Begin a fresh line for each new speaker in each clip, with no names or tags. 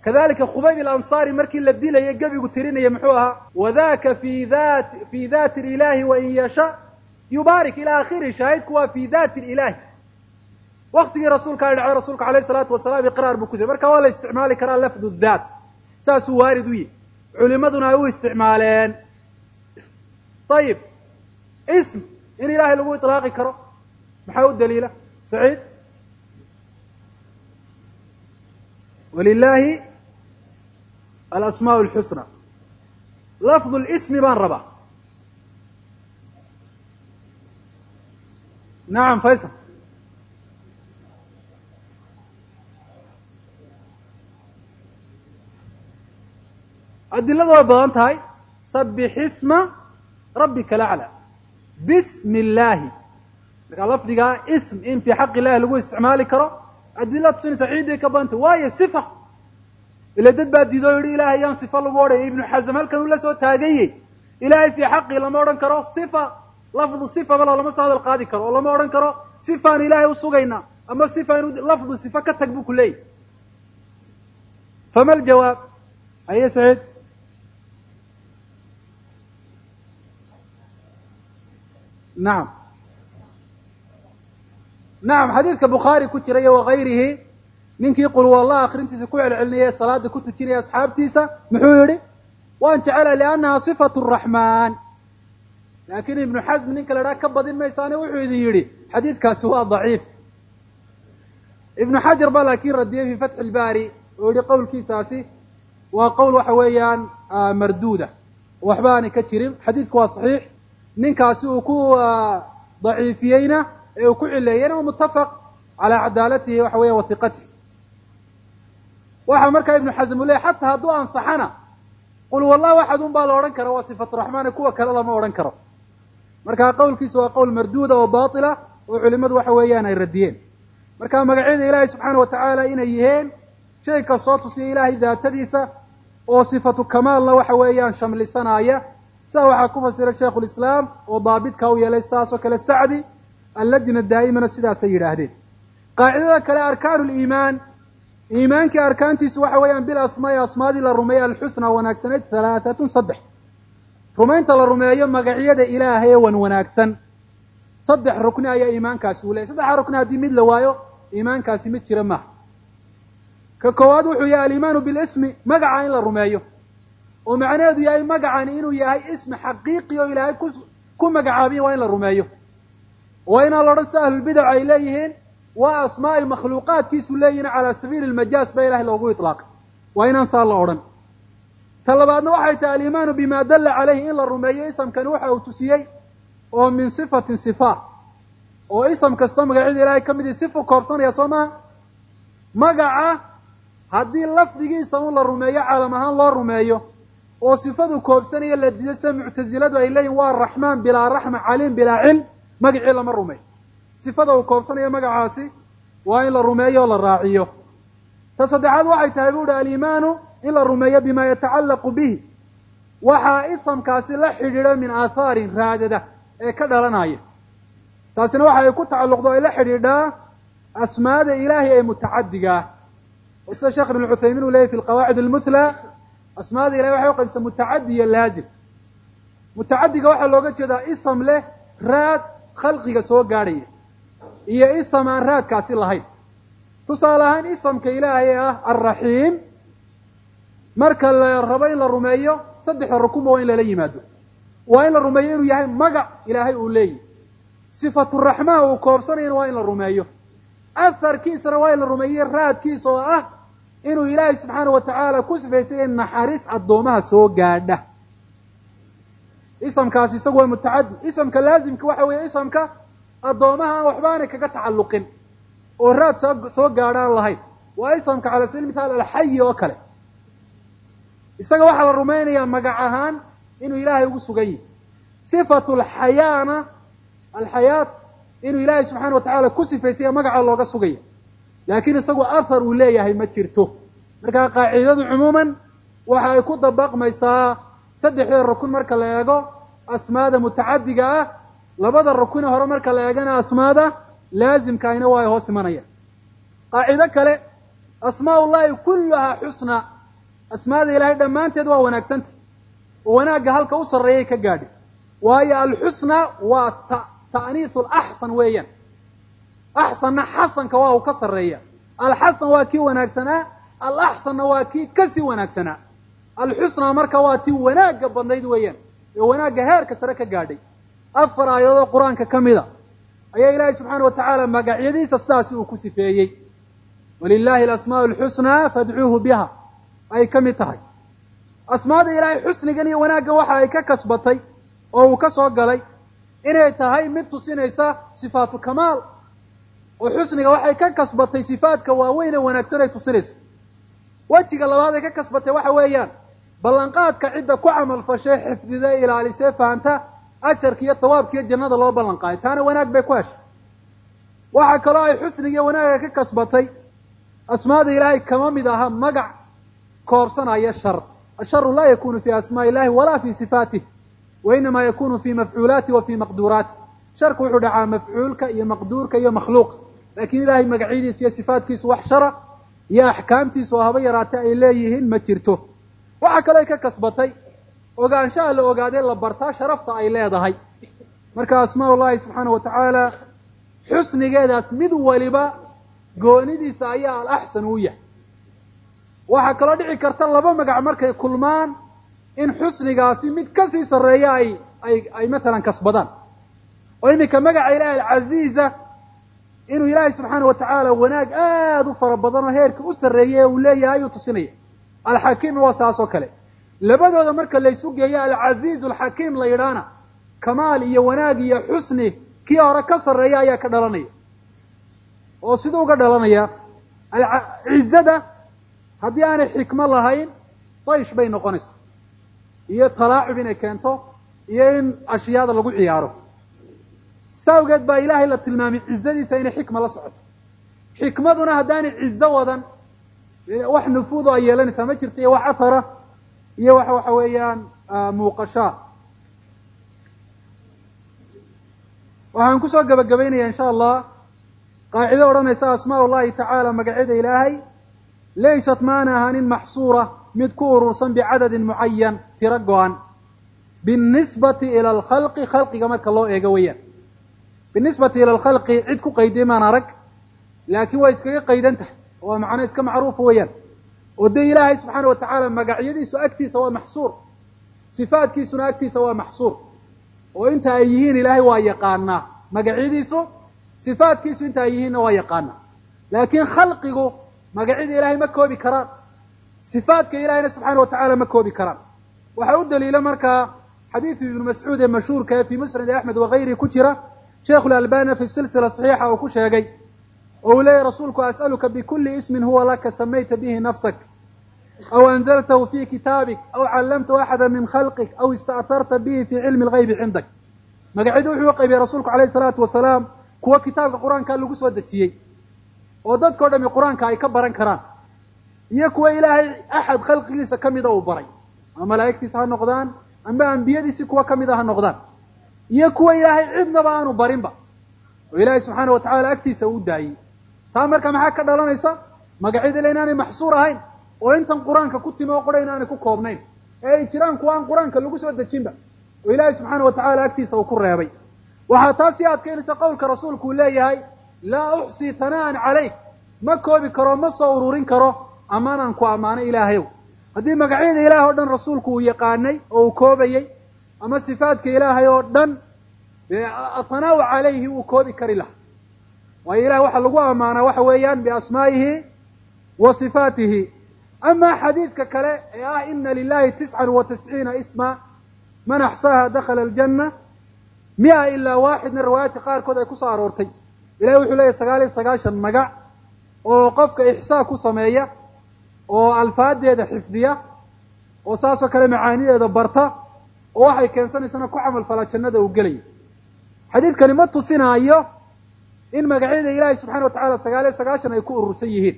kadalika khubayb alansaari markii la dilayay gebigu tirinaya muxuu ahaa wadaka fi dati ilahi wain yasha yubaarik ila akhiri. shaahidku waa fi dati ilahi. waktigii rasuulka ay dhacday rasuulka alayh salaatu wasalaam iqraar buu ku jiray. marka waa la isticmaali karaa lafdu daat, saasuu waarid u yihi, culimaduna ay u isticmaaleen. ayib, ism in ilahay lagu iطlaaqi karo maxaa u daliila saciid? walilahi alasmaa اlxusna. lafdu lismi baan rabaa. nacam faysal. adilada way badan tahay. sabix isma rabbika alaclى bismi illaahi. markaa lafdigaa ism in fii xaq illahi lagu isticmaali karo adila tusinaysa ciiday ka badantay. waayo sifa ila dad baa diido o yihi ilahay yaan sifa lagu odhanay. ibnu xasm halkan uu la soo taaganyey ilahay fii xaqii lama odhan karo sifa, lafdu sifa balo lama soo hadal qaadi karo oo lama odhan karo sifaan ilahay usugayna ama sifa inu lafdu sifa ka tag buu ku leeyahy. fama aljawaab? aye saciid. nacam nacam, xadiidka bukhaari ku jira iyo wakayrihi ninkii qul wallah akrintiisa ku celcelinaya salaada ku tujinaya asxaabtiisa muxuu yihi? waan jecela liannaha sifatu raxmaan. laakin ibnu xasm ninka la dhaha ka badin maysaane wuxuu idin yidhi xadiidkaasi waa daciif. ibnu xajar baa laakiin radiyay fi fatxi ilbaari oo yihi qowlkiisaasi waa qowl waxa weeyaan marduuda, waxba aanay ka jirin. xadiidku waa saxiix. ninkaasi uu ku daciifiyeyna ee uu ku cileeyeyna waa mutafaq calaa cadaalatihi waxa weya wahiqatihi. waxa markaa ibnu xasm u leeyay xataa hadduu ansaxana qul wallah waxad un baa la odhan kara waa sifatu raxmaane, kuwa kale lama odhan karo. markaa qowlkiisa waa qowl marduuda oo baatila oo culimadu waxa weeyaan ay radiyeen. marka magacyada ilaahay subxaana wa tacaala inay yihiin shay kastoo tusiya ilaahay daatadiisa oo sifatu kamaalna waxa weeyaan shamlisanaya. saa waxaa ku fasiray shaikhu lislaam oo daabidka u yeelay saas oo kale sacdi. allajna daa'imana sidaasay yidhaahdeen. qaacidada kale arkaanu liimaan, iimaankii arkaantiisu waxa weeyaan bil asmaai asmaadii la rumeeyo alxusna wanaagsanayd halaatatun saddex. rumaynta la rumeeyo magacyada ilaahay ee wan wanaagsan saddex rukni ayaa iimaankaasi u leeyahy. saddexdaa rukni haddii mid la waayo iimaankaasi mid jira maaha. ka koowaad wuxuu yahay aliimaanu bilismi, magaca in la rumeeyo oo macnaheedu yahay magacani inuu yahay ismi xaqiiqi oo ilaahay ku magacaabiya waa in la rumeeyo. waa inaan la odhan si ahlulbidac ay leeyihiin waa asmaai makhluuqaadkiisu leeyihin calaa sabiili lmajaas ba ilahay loogu iطlaaqay. waa inaan saa la odhan. ta labaadna waxay tahay aliimaanu bima dalla calayhi, in la rumeeyo isamkani waxa uu tusiyey oo min sifatin sifa, oo isam kastoo magacyada ilaahay ka mid i sifu koobsanaya soo maha. magaca haddii lafdigiisa un la rumeeyo calam ahaan loo rumeeyo oo sifadu koobsanaya la diido sida muctasiladu ay leeyihin waa raxmaan bilaa raxma, caliim bilaa cilm, magacii lama rumeeyo. sifada uu koobsanayo magacaasi waa in la rumeeyo oo la raaciyo. ta saddexaad waxay tahay bu uhi aliimaanu in la rumeeyo bima yatacallaqu bihi, waxaa isamkaasi la xidhiidha min aahaarin raadada ee ka dhalanaya. taasina waxa ay ku tacalluqdo ay la xidhiidhaa asmaada ilaahay ee mutacadiga ah. oo sida sheekh ibn cuthaymiin uu leeyahy fi alqawaacid almuthla, asmaada ilahay waxay u qaybsa mutacadi iyo laazim. mutacadiga waxaa looga jeedaa isam leh raad khalqiga soo gaadhaya iyo isam aan raadkaasi lahayn. tusaale ahaan isamka ilaahay ee ah alraxiim marka la rabo in la rumeeyo saddexda rukunba waa in lala yimaado. waa in la rumeeyo inuu yahay magac ilaahay uu leeyahy. sifatu raxmaan uu koobsanayana waa in la rumeeyo. aharkiisana waa in la rumeeyo raadkiisa oo ah inuu ilaahay subxaana wa tacaala ku sifaysay in naxariis addoomaha soo gaadha. isamkaasi isagu waa mutacadi. isamka laazimka waxa weeye isamka addoomaha aan waxbaanay kaga tacalluqin oo raad soo gaadhaan lahayn. waa isamka cala sabiil mithaal alxayi oo kale. isaga waxaa la rumaynayaa magac ahaan inuu ilaahay ugu sugan yahay. sifatu lxayaana alxayaat inuu ilaahay subxaana wa tacaala ku sifaysaya magaca looga sugaya, laakiin isagu ahar uu leeyahay ma jirto. markaa qaacidadu cumuuman waxa ay ku dabaqmaysaa saddexda rukun marka la eego asmaada mutacadiga ah. labada rukune hore marka la eegana asmaada laazimkaayna waa ay hoos imanayaan. qaacido kale asmaa ullahi kulluhaa xusna, asmaada ilaahay dhammaanteed waa wanaagsanta oo wanaagga halka u sarreeyay ka gaadhi. waayo alxusna waa ta'niisu alaxsan weeyaan. axsanna xasanka waa uu ka sarreeya. alxasan waa kii wanaagsanaa, alaxsanna waa kii kasii wanaagsanaa. alxusna marka waa tii wanaagga badnayd weeyaan ee wanaagga heerka sare ka gaadhay. 4 aayadood qur-aanka ka mida ayaa ilaahay subxaana wa tacaala magacyadiisa sidaasi uu ku sifeeyey. walilaahi alasmaa'u alxusnaa fadcuuhu biha ay ka mid tahay. asmaada ilaahay xusnigan iyo wanaaggan waxa ay ka kasbatay oo uu ka soo galay inay tahay mid tusinaysa sifaatu kamaal, oo xusniga waxay ka kasbatay sifaadka waaweyn ee wanaagsan ay tusinayso. wejiga labaad ay ka kasbatay waxa weeyaan ballanqaadka cidda ku camal fashay, xifdida, ilaalisay, fahamta ajarka iyo tawaabka iyo jannada loo ballanqaaday, taana wanaag bay ku heshay. waxaa kaloo ay xusniga iyo wanaagga ka kasbatay asmaada ilaahay kama mid aha magac koobsanaya shar. asharu laa yakunu fi asmaa illahi walaa fi sifaatih, wa inamaa yakunu fi mafcuulaati wa fi maqduuraati. sharku wuxuu dhacaa mafcuulka iyo maqduurka iyo makhluuqa, laakiin ilaahay magacyadiisa iyo sifaatkiisu wax shara iyo axkaamtiisa oo haba yaraatee ay leeyihiin ma jirto. waxaa kaloo ay ka kasbatay ogaanshaha la ogaadee la bartaa sharafta ay leedahay. marka asmaa ullahi subxaana wa tacaala xusnigeedaas mid waliba goonidiisa ayaa alaxsan u yahay. waxaa kaloo dhici karta laba magac markay kulmaan in xusnigaasi mid kasii sarreeya ay matalan kasbadaan. oo iminka magaca ilaahi alcasiiza inuu ilaahay subxaana wa tacaala wanaag aada u fara badan oo heerka u sarreeyay uu leeyahay ayuu tusinaya. alxakiim waa saas oo kale. labadooda marka laysu geeyo alcasiiz alxakiim la yidhaana kamaal iyo wanaag iyo xusni kii hore ka sarreeya ayaa ka dhalanaya. oo siduu uga dhalanaya cizada haddii aanay xikmo lahayn daysh bay noqonaysaa, iyo talaacub inay keento, iyo in ashyaada lagu ciyaaro. saa awgeed baa ilaahay la tilmaamay cizadiisa inay xikma la socoto. xikmaduna haddaanay cizo wadan wax nufuud oo ay yeelanaysaa ma jirto, iyo wax athara iyo waxa weeyaan muuqashaa. waxaan kusoo gabagabaynaya insha allah qaacido odhanaysa asmaa ullahi tacaala magacyada ilaahay laysat maana ahaanin maxsuura mid ku urursan bicadadin mucayan, tiro go-an, binisbati ila alkhalqi, khalqiga marka loo eego weeyaan. binisbati ila alkhalqi cid ku qayday maan arag, laakiin waa iskaga qaydan tahay, waa macno iska macruufa weeyaan. oo dee ilaahay subxaana wa tacaala magacyadiisu agtiisa waa maxsuur, sifaadkiisuna agtiisa waa maxsuur, oo inta ay yihiin ilaahay waa yaqaanaa. magacyadiisu sifaadkiisu inta ay yihiinna waa yaqaanaa. laakiin khalqigu magacyada ilaahay ma koobi karaan, sifaadka ilaahayna subxaana wa tacaala ma koobi karaan. waxaa u daliila markaa xadiidu ibnu mascuud ee mashhuurka ee fii musnad axmed wakayrihi ku jira, sheikhu lalbani fi silsila saxiixa uu ku sheegay oo uu leeyahy rasuulku as'aluka bikuli ismin huwa laka samayta bihi nafsak aw anzaltahu fi kitaabik aw callamtahu axada min khalqik aw ista'tarta bihi fi cilmi alghaybi cindak. magacyadu wuxuu u qaybiyey rasuulku alayhi salaatu wasalaam kuwa kitaabka qur-aanka lagu soo dejiyey oo dadkao dhami qur-aanka ay ka baran karaan, iyo kuwa ilaahay axad khalqigiisa ka mida uu baray, ama malaa'igtiisa ha noqdaan ama ambiyadiisi kuwa ka mida ha noqdaan, iyo kuwa ilaahay cidnaba aanu barinba oo ilaahay subxaana wa tacaala agtiisa uu daayey. taa marka maxaa ka dhalanaysa? magacyada ila inaanay maxsuur ahayn oo intan qur-aanka ku timi oo qura inaanay ku koobnayn, ee ay jiraan kuwa aan qur-aanka lagu soo dejinba oo ilaahay subxaana wa tacaala agtiisa uu ku reebay. waxaa taasi adkaynaysa qowlka rasuulku uu leeyahay laa uxsii thana'an calayk, ma koobi karo, ma soo ururin karo ammaanaan ku ammaanay ilaahayow. haddii magacyada ilaah oo dhan rasuulku uu yaqaanay oo uu koobayey, ama sifaadka ilaahay oo dhan dee athanaa'u calayhi uu koobi kari laha. waayo ilahay waxaa lagu ammaanaa waxa weeyaan biasmaa'ihi wa sifaatihi. ama xadiidka kale ee ah ina lilahi 99 isma man axsaaha dakhala aljanna 100 ilaa waaxidna riwaayaadka qaarkood ay kusoo aroortay. ilahay wuxuu leeyahy 99 magac oo qofka ixsaa ku sameeya, oo alfaadeeda xifdiya, oo saasoo kale macaanideeda barta, oo waxay keensanaysana ku camal fala jannada uu gelaya. xadiidkani ma tusinaayo in magacyada ilaahay subxana wa tacala 99 ay ku urursan yihiin.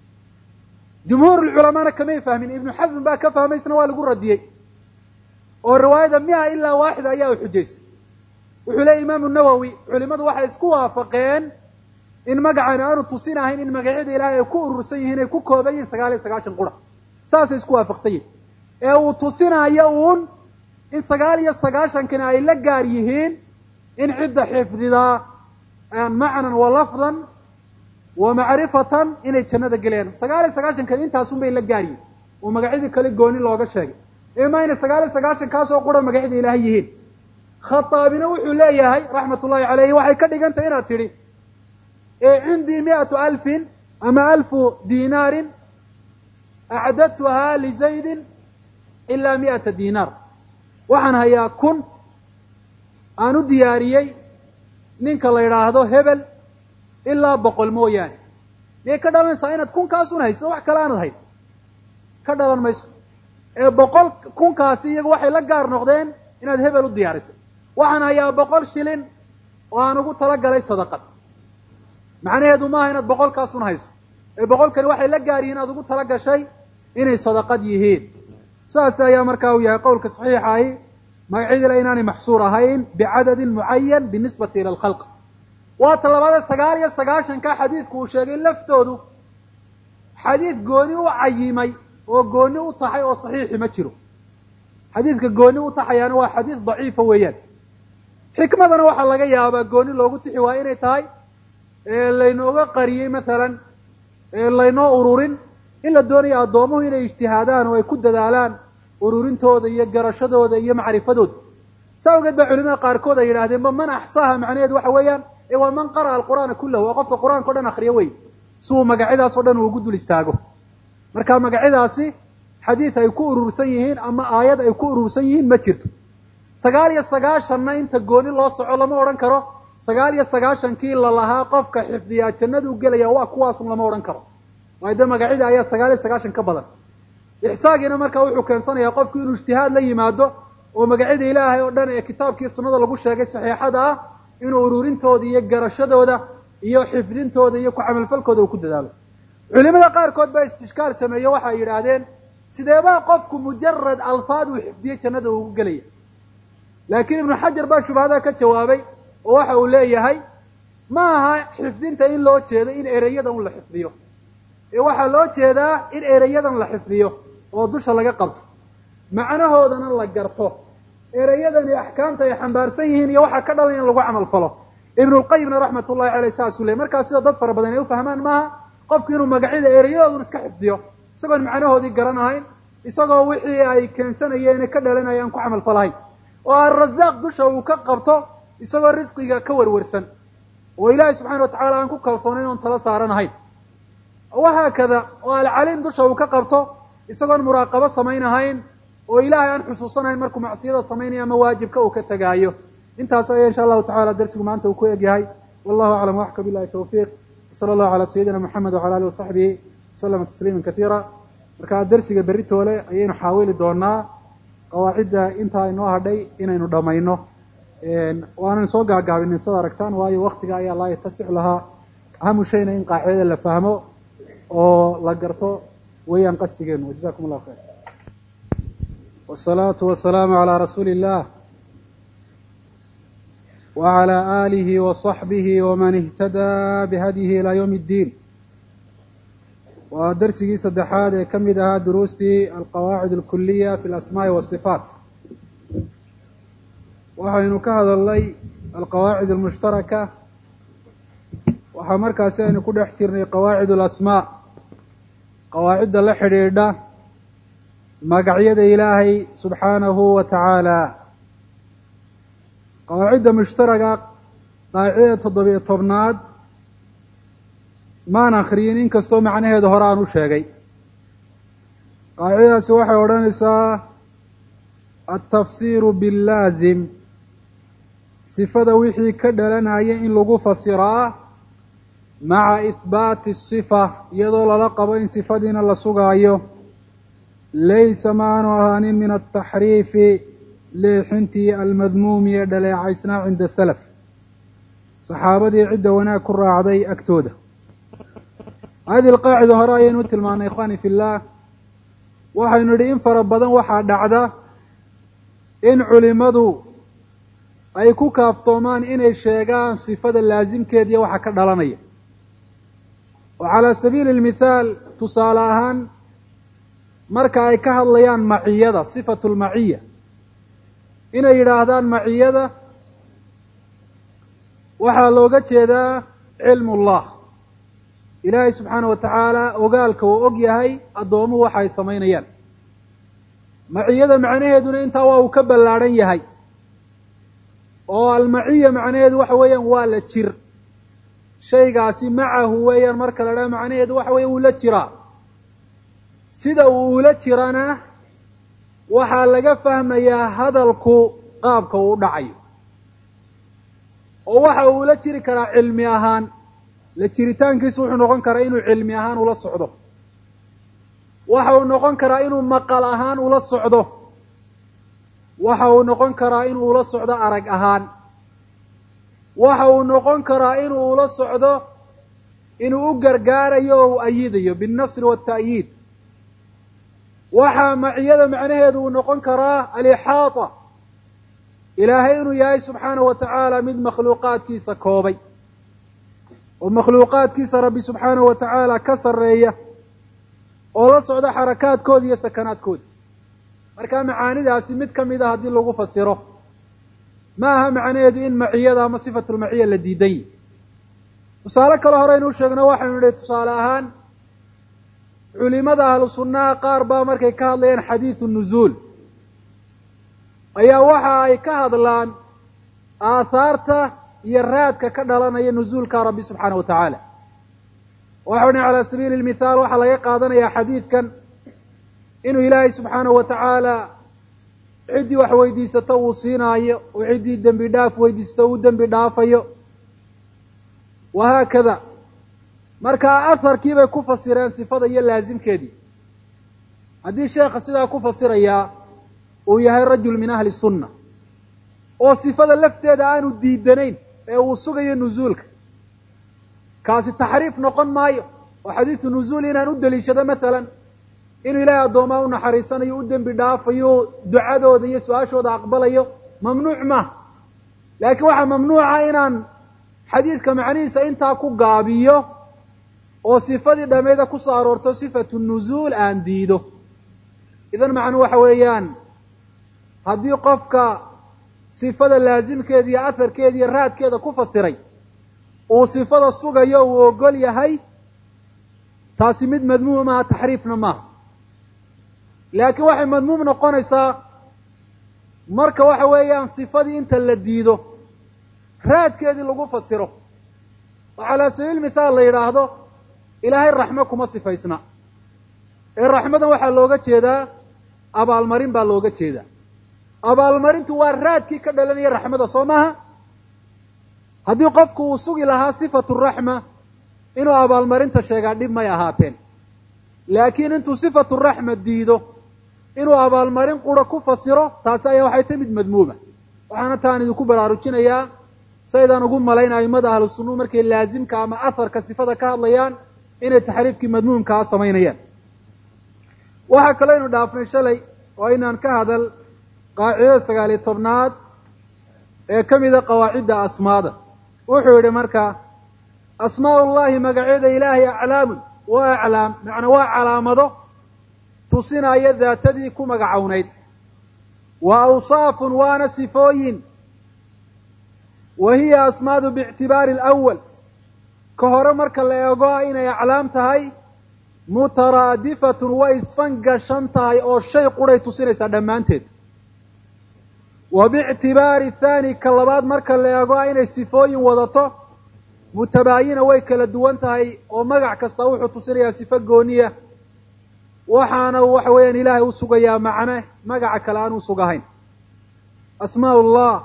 jumhuur ulculamaana kamay fahmin, ibnu xasm baa ka fahmaysna waa lagu radiyey, oo riwaayada 100 ilaa waaxid ayaa u xujaystay. wuxuu leeyay imaamu nawowi culimadu waxay isku waafaqeen in magacani aanu tusinahayn in magacyada ilaahay ay ku urursan yihiin ay ku kooban yihiin 99 qura saasay isku waafaqsan yihiin ee uu tusinayo uun in 99 kana ay la gaar yihiin in cidda xifdida macnan wa lafdan wa ma'rifatan inay jannada galeen 99 kan intaas un bay la gaar yihiin oo magacyada kale gooni looga sheegay ma ina 99 kaas oo qura magacyada ilaahay yihiin khataabina wuxuu leeyahay raxmatullaahi calayhi waxay ka dhigantay inaad tidhi عندي 100,000 أما 1000 دينار أعددتها لزيد إلا 100 دينار waxaan hayaa 1000 aan u diyaariyey ninka la yiraahdo hebel ilaa 100 mooyaane mee ka dhalanaysaa inaad 1000 kaas un hayso wax kale aanad hayn ka dhalan mayso 100 1000 kaasi iyagu waxay la gaar noqdeen inaad hebel u diyaarisay waxaan hayaa 100 shilin oo aan ugu tala galay sadaqad macnaheedu maaha inaad 100 kaas un hayso 100 kani waxay la gaar yihiin aad ugu tala gashay inay sadaqad yihiin saas ayaa markaa uu yahay qowlka saxiixa ah magacyada inaanay maxsuur ahayn bi'adadin muayyan binisbati ila al-khalq wa talabada 99 ka xadiidku uu sheegay laftoodu xadiid gooni u cayimay oo gooni u tahay oo saxiix ma jiro xadiidka gooni u taxayana waa xadiid daciif weeyaan xikmadana waxa laga yaabaa gooni loogu tixi waa inay tahay laynooga qariyay midalan laynoo ururin in la doonayo adoomuhu inay ijtihaadaan oo ay ku dadaalaan ururintooda iyo garashadooda iyo macrifadooda saawgeed ba culimada qaarkood ay yiraahdeen man ahsaha macnaheedu waxa weeyaan waa man qara al-qur'aan kullahu waa qofka quraanka dhan akhriyo way suu magacidaas oo dhan uu ugu dul istaago marka magacidaasi xadiis ay ku urursan yihiin ama aayad ay ku urursan yihiin ma jirto 99na inta gooni loo soco lama oran karo 99 kii la lahaa qofka xifdiya jannadu galaya waa kuwaas lama oran karo waayda magacida ayaa 99 ka badan ihsaagina marka wuxuu keensanayaa qofku inuu ijtihaad la yimaado oo magacida ilaahay oo dhan ee kitaabkii sunnada lagu sheegay saxiixada ah inuu ururintooda iyo garashadooda iyo xifdintooda iyo ku camal falkooda uu ku dadaalo culimada qaarkood baa istishkaal sameeyay waxa ay yiraahdeen sideeba qofku mujarrad alfaad uu xifdiyo jannada uu galaya laakiin ibn hajar baa shubhada ka jawaabay oo waxa uu leeyahay ma aha xifdinta in loo jeedo in ereyada uu la xifdiyo waxa loo jeedaa in ereyadan la xifdiyo oo dusha laga qabto macnahoodana la garto ereyadan iyo ahkaamta ay xambaarsan yihiin iyo waxa ka dhalan in lagu amal falo ibn al-qayyim rahmatullahi alayhi saasulay marka sida dad fara badan ay u fahmaan maaha qofku inuu magacida ereyadooda iska xifdiyo isagoo macnahoodii garanayn isagoo wixii ay keensanayeen ka dhalanayaan ku amal falahay oo ar-razaaq dusha uu ka qabto isagoo risqiga ka warwarsan oo ilaahay subhanahu wa ta'ala aan ku kalsoonayn oo tala saaranahay وهكذا والعليم دشة وكقبته يسقون مراقبة سمينهين وإلهي أن حصوصنا مركم معصية سمينها مواجب كوكتجايو انت إن شاء الله تعالى درسكم أنت وكوي جاي والله أعلم وأحكم بالله التوفيق صلى الله على سيدنا محمد وعلى آله وصحبه وسلم تسليما كثيرا مركا درسك بريت ولا أين نحاول دورنا قواعد انت إنه هدي إن إنه ضمينه وأنا نسوق قاعدين نصدركتان وأي وقت جاي الله يتسع لها أهم شيء إن قاعدة اللي فهمه oo la garto weeyaan qasdigeenu jazakum allah khair wassalatu wassalamu ala rasulillah wa ala alihi wa sahbihi wa man ihtada bihadihi ila yawm ad-din wa darsigii saddexaad ee kamid ah duruustii al-qawaa'id al-kulliyya fi al-asmaa' wa sifat waxaynu ka hadalnay al-qawaa'id al-mushtaraka waxa markaas aynu ku dhex jirnay qawaa'id al-asmaa' قواعد la xidhiidha magacyada ilaahay subhanahu wa ta'ala qawaacida mushtaraga qaacida 17aad ma akhriyin in kasto macnaheedu hore aan u sheegay qaacidaasi waxay oranaysaa at-tafsir bil-lazim sifada wixii ka dhalanaya in lagu fasiraa مع إثبات الصفة يدل لقب إن صفدنا لسقايو ليس معنى من التحريف لحنتي المذموم يدل عيسنا عند السلف صحابتي عدة وناك الراعدي أكتودة هذه القاعدة هرايا نوتل معنا إخواني في الله وحي نريم فربضا وحا دعدا إن علمدوا أي كوكافتومان إن الشيغان صفة اللازم كيديا وحا كدلانيا وعلى سبيل المثال تصالحان marka ay ka hadlayaan maciyada sifatu lmaciya inay yidhaahdaan maciyada waxaa looga jeedaa cilmu llah ilaahay subxaana wa tacaala ogaalka uu og yahay addoomuhu waxa ay samaynayaan maciyada macnaheeduna intaa waa uu ka ballaadhan yahay oo almaciya macnaheedu waxa weeyaan waa la jir shaygaasi macahu weeyaan marka la dhaha macnaheedu waxa weya uu la jiraa sida uu ula jirana waxaa laga fahmayaa hadalku qaabka uu dhacayo oo waxa uu ula jiri karaa cilmi ahaan la jiritaankiisu wuxuu noqon karaa inuu cilmi ahaan ula socdo waxa uu noqon karaa inuu maqal ahaan ula socdo waxa uu noqon karaa inuu ula socdo arag ahaan waxa uu noqon karaa inuu ula socdo inuu u gargaarayo oo u ayidayo binnasri waata'yiid waxaa maciyada macnaheedu uu noqon karaa alixaata ilaahay inuu yahay subxaana wa tacaala mid makhluuqaadkiisa koobay oo makhluuqaadkiisa rabbi subxaana wa tacaala ka sarreeya oo la socda xarakaadkooda iyo sakanaadkooda markaa macaanidaasi mid ka mid a haddii lagu fasiro ma aha macnaheedu in maciyada ama sifatulmaciya la diidan yahi tusaale kale horeynuu sheegno waxaynu nidhi tusaale ahaan culimada ahlu sunnaha qaar baa markay ka hadlayaan xadiidu nuzuul ayaa waxa ay ka hadlaan aahaarta iyo raadka ka dhalanaya nuzuulka rabbi subxaana wa tacaala waxau nihi calaa sabiili lmithaal waxaa laga qaadanayaa xadiidkan inuu ilaahay subxaana wa tacaala ciddii wax weydiisato uu siinaayo oo ciddii dembi dhaaf weydiisato uu dembi dhaafayo wahaakada markaa aharkii bay ku fasireen sifada iyo laasimkeedii haddii sheekha sidaa ku fasirayaa uu yahay rajul min ahli sunna oo sifada lafteeda aanu diidanayn ee uu sugayo nuzuulka kaasi taxriif noqon maayo oo xadiidu nuzuul inaan u deliishado masalan inuu ilaahay addoomaa u naxariisanayo u dembi dhaafayo ducadooda iyo su-aashooda aqbalayo mamnuuc maaha laakiin waxaa mamnuuca inaan xadiidka macnihiisa intaa ku gaabiyo oo sifadii dhammeeda ku soo aroorto sifatu nuzuul aan diido idan macnuu waxa weeyaan haddii qofka sifada laasimkeeda iyo aharkeeda iyo raadkeeda ku fasiray uu sifada sugayo uu ogol yahay taasi mid madmuum maaha taxriifna maaha laakiin waxay madmuum noqonaysaa marka waxa weeyaan sifadii inta la diido raadkeedii lagu fasiro oo calaa sabiil mithaal la yidhaahdo ilaahay raxmo kuma sifaysna ee raxmadan waxaa looga jeedaa abaalmarin baa looga jeedaa abaalmarintu waa raadkii ka dhalanaya raxmada soo maaha haddii qofku uu sugi lahaa sifatu raxma inuu abaalmarinta sheegaa dhib may ahaateen laakiin intuu sifatu raxma diido inuu abaalmarin qura ku fasiro taasi ayaa waxay tahay mid madmuuma waxaana taan idinku baraarujinayaa saydaan ugu malayn aimada ahlu sunnuhu markay laasimka ama aharka sifada ka hadlayaan inay taxriifkii madmuumkaa samaynayaan waxaa kaloo aynu dhaafnay shalay oo inaan ka hadal qaacidada 19 ee ka mida qawaacidda asmaada wuxuu yidhi marka asmaa ullahi magacyada ilaahay aclaamun waa aclaam macnaa waa calaamado tusinaya daatadii ku magacownayd wa awsaafun waana sifooyin wa hiya asmaadu biictibaari alawal ka hore marka la eego inay aclaam tahay mutaraadifatun way isfangashan tahay oo shay quray tusinaysaa dhammaanteed wa biictibaari thaani ka labaad marka la eego inay sifooyin wadato mutabaayina way kala duwan tahay oo magac kasta wuxuu tusinayaa sifo gooniya waxaana waxa weeyaan ilaahay u sugayaa macne magaca kale aan u sugahayn asmaa ullah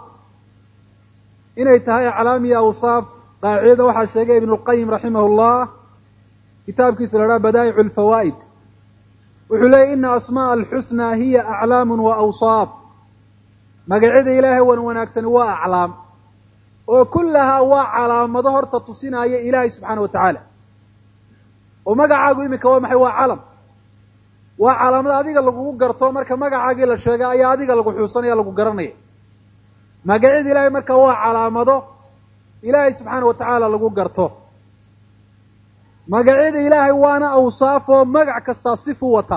inay tahay aclaam iyo awsaaf qaacidada waxaa sheegay ibnu lqayim raximah llah kitaabkiisa la dhaha badaa'icu alfawaa'id wuxuu leeyay ina asma'a alxusnaa hiya aclaamun wa awsaaf magacyada ilaahay wan wanaagsani waa aclaam oo kullahaa waa calaamado horta tusinaya ilaahay subxaana wa tacaala oo magacaagu iminka waa maxay waa calam waa calaamada adiga lagugu garto marka magacaagii la sheegay ayaa adiga lagu xuusanaya lagu garanaya magacyada ilaahay marka waa calaamado ilaahay subxaana wa tacaala lagu garto magacyada ilaahay waana awsaafoo magac kastaa sifu wata.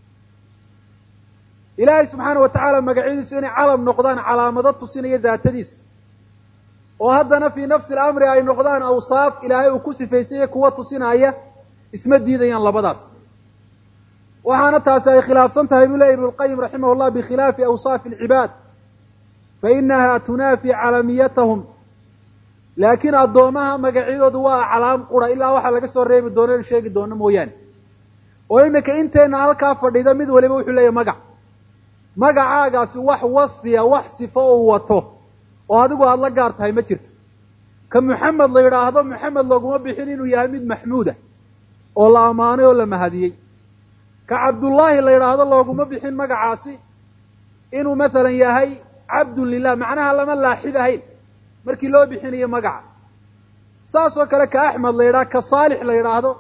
ilaahay subxaana wa tacaala magacyadiisu inay calam noqdaan calaamado tusinaya daatadiisa, oo haddana fii nafsi alamri ay noqdaan awsaaf ilaahay uu ku sifaysaya kuwa tusinaya, isma diidayaan labadaas. waxaana taasi ay khilaafsan tahay buu leeyahy ibnulqayim raximah llah bikhilaafi awsaafi alcibaad fainaha tunaafi calamiyatahum. laakiin addoomaha magacyadoodu waa aclaam qura ilaa waxaa laga soo reebi doono in sheegi doono mooyaane. oo iminka inteenna halkaa fadhida mid waliba wuxuu leeyahy magacaagaasi wax wasfiya, wax sifo uu wato oo adigu aada la gaar tahay ma jirto. ka maxamed la yidhaahdo maxamed looguma bixin inuu yahay mid maxmuuda oo la ammaanay oo la mahadiyey. ka cabdullaahi la yidhaahdo looguma bixin magacaasi inuu masalan yahay cabdun lilah, macnaha lama laaxid ahayn markii loo bixinayo magaca. saas oo kale ka axmed la yidhahdo, ka saalix la yidhaahdo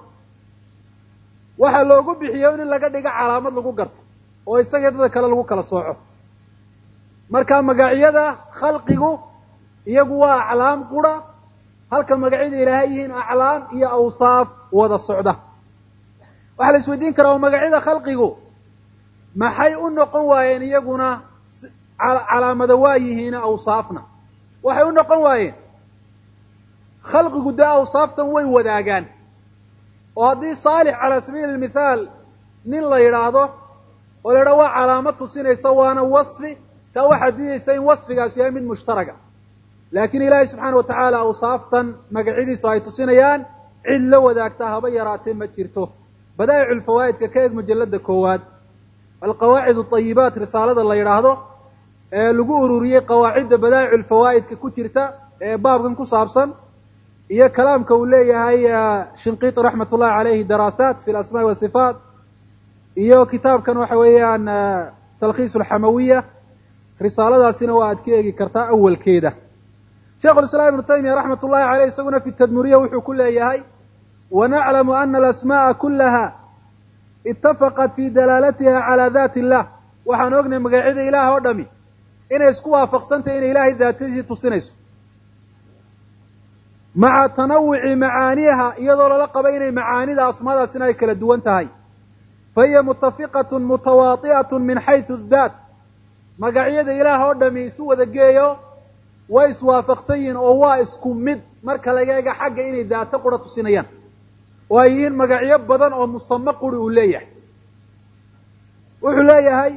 waxaa loogu bixiyo in laga dhigo calaamad lagu garto oo isaga dada kale lagu kala sooco. marka magacyada khalqigu iyagu waa aclaam qura, halka magacyada ilaahay yihiin aclaam iyo awsaaf wada socda. waxaa la isweydiin karaa oo magacyada khalqigu maxay u noqon waayeen iyaguna calaamada waa yihiina awsaafna? waxay u noqon waayeen khalqigu dee awsaaftan way wadaagaan, oo haddii saalix calaa sabiili lmithaal nin la yidhaahdo oo la yidhahdo waa calaamad tusinaysa waana wasfi, taa waxaad diidaysa in wasfigaas yahay mid mushtaraga. laakiin ilaahay subxaana wa tacaala awsaaftan magacyadiisu ay tusinayaan cid la wadaagta haba yaraatee ma jirto. badaa'icu lfawaa'idka ka eeg mujalada koowaad, alqawaacid alayibaat risaalada la yidhaahdo ee lagu ururiyey qawaacidda badaa'icu lfawaa'idka ku jirta ee baabkan ku saabsan, iyo kalaamka uu leeyahay shinqiiti raxmat ullahi caleyhi daraasaat fi lasmaai wasifaat, iyo kitaabkan waxa weeyaan talkhiis alxamawiya. risaaladaasina waa aad ka eegi kartaa awalkeeda. sheikhu lislaam ibnu taymiya raxmat ullahi caleyh isaguna fi tadmuriya wuxuu ku leeyahay wanaclamu ana alasma'a kulaha itafaqat fi dalaalatiha calaa daati illah. waxaan ognahay magacyada ilaah oo dhami inay isku waafaqsantahay inay ilaahay daatadiisii tusinayso, maca tanawuci macaaniha, iyadoo lala qaba inay macaanida asmaadaasina ay kala duwan tahay. fahiya mutafiqatun mutawaati'atun min xaysu daat. magacyada ilaah oo dhami isu wada geeyo way iswaafaqsan yihiin oo waa isku mid marka laga eega xagga inay daato qura tusinayaan, oo ay yihiin magacyo badan oo musamo quri uu leeyahay. wuxuu leeyahay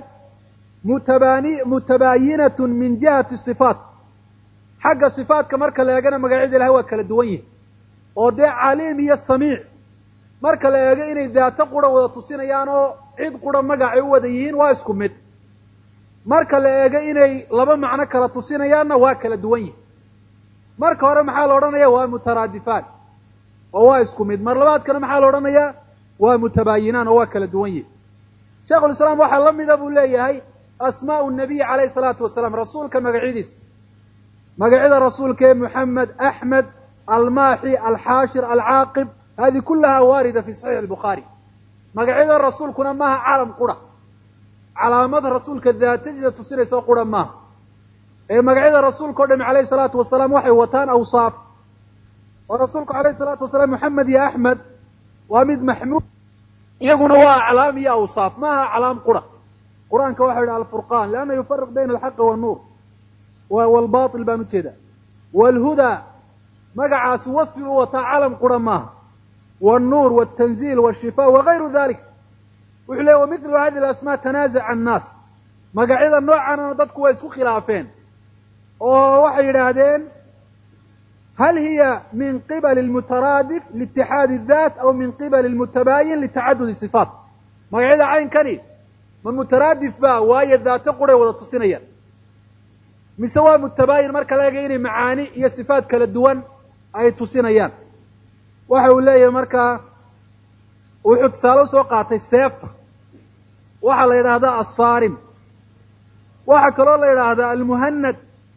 mutabaayinatun min jihati sifaat. xagga sifaatka marka la eegana magacyada ilahay waa kala duwan yihin, oo dee caliim iyo samiic marka la eego inay daato qura wada tusinayaan oo cid qura magacay u wada yihiin waa isku mid. marka la eego inay laba macno kala tusinayaanna waa kala duwan yihin. marka hore maxaa la odhanaya waa mutaraadifaan oo waa isku mid. mar labaadkana maxaa la odhanayaa waa mutabaayinaan oo waa kala duwan yihin. sheikhulislaam waxaa la mida buu leeyahay asmaau nabiy calayhi salaatu wasalaam, rasuulka magacyadiisa. magacyada rasuulka ee muxamed, axmed, almaaxi, alxaashir, alcaaqib, hadi kulaha waarida fi saxiix albukhaari. magacyada rasuulkuna maaha calam qura, calaamada rasuulka daatadiisa tusinaysa oo qura maaha, ee magacyada rasuulka o dhami calayhi salaatu wasalaam waxay wataan awsaaf. oo rasuulku calayhi salaatu wasalaam moxamed iyo axmed waa mid maxmuud, iyaguna waa aclaam iyo awsaaf, maaha aclaam qura. qur-aanka waxa yidhi alfurqaan lianna yufariq bayna alxaqi wannuur walbail baan ujeeda. waalhudaa magacaasi wasfi u wataa calam qura maaha, wاnnuur wاtanziil wاshifaa wagayru dalik. wuxuu leey wamilu hadi alasmaa tanaazaca annaas. magacyada noocanana dadku way isku khilaafeen oo waxay yidhaahdeen hal hiya min qibali اlmutaraadif liitixaadi الdat aw min qibali اlmutabaayin litacadudi صifaat. magacyada caynkani ma mutaraadif ba waayo daato quray wada tusinayaan, mise waa mutabaayin marka la eega inay macaani iyo sifaat kala duwan ay tusinayaan. waxa uu leeyahay markaa wuxuu tusaale usoo qaatay seefta, waxaa la yidhaahdaa assaarim, waxaa kaloo la yidhaahdaa almuhanad.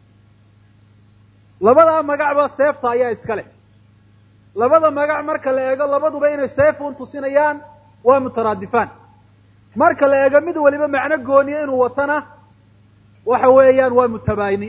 labadaa magacba seefta ayaa iska leh. labada magac marka la eego labaduba inay seef un tusinayaan waa mutaraadifaan. marka la eego mid waliba macno gooniya inuu watana waxa weeyaan waa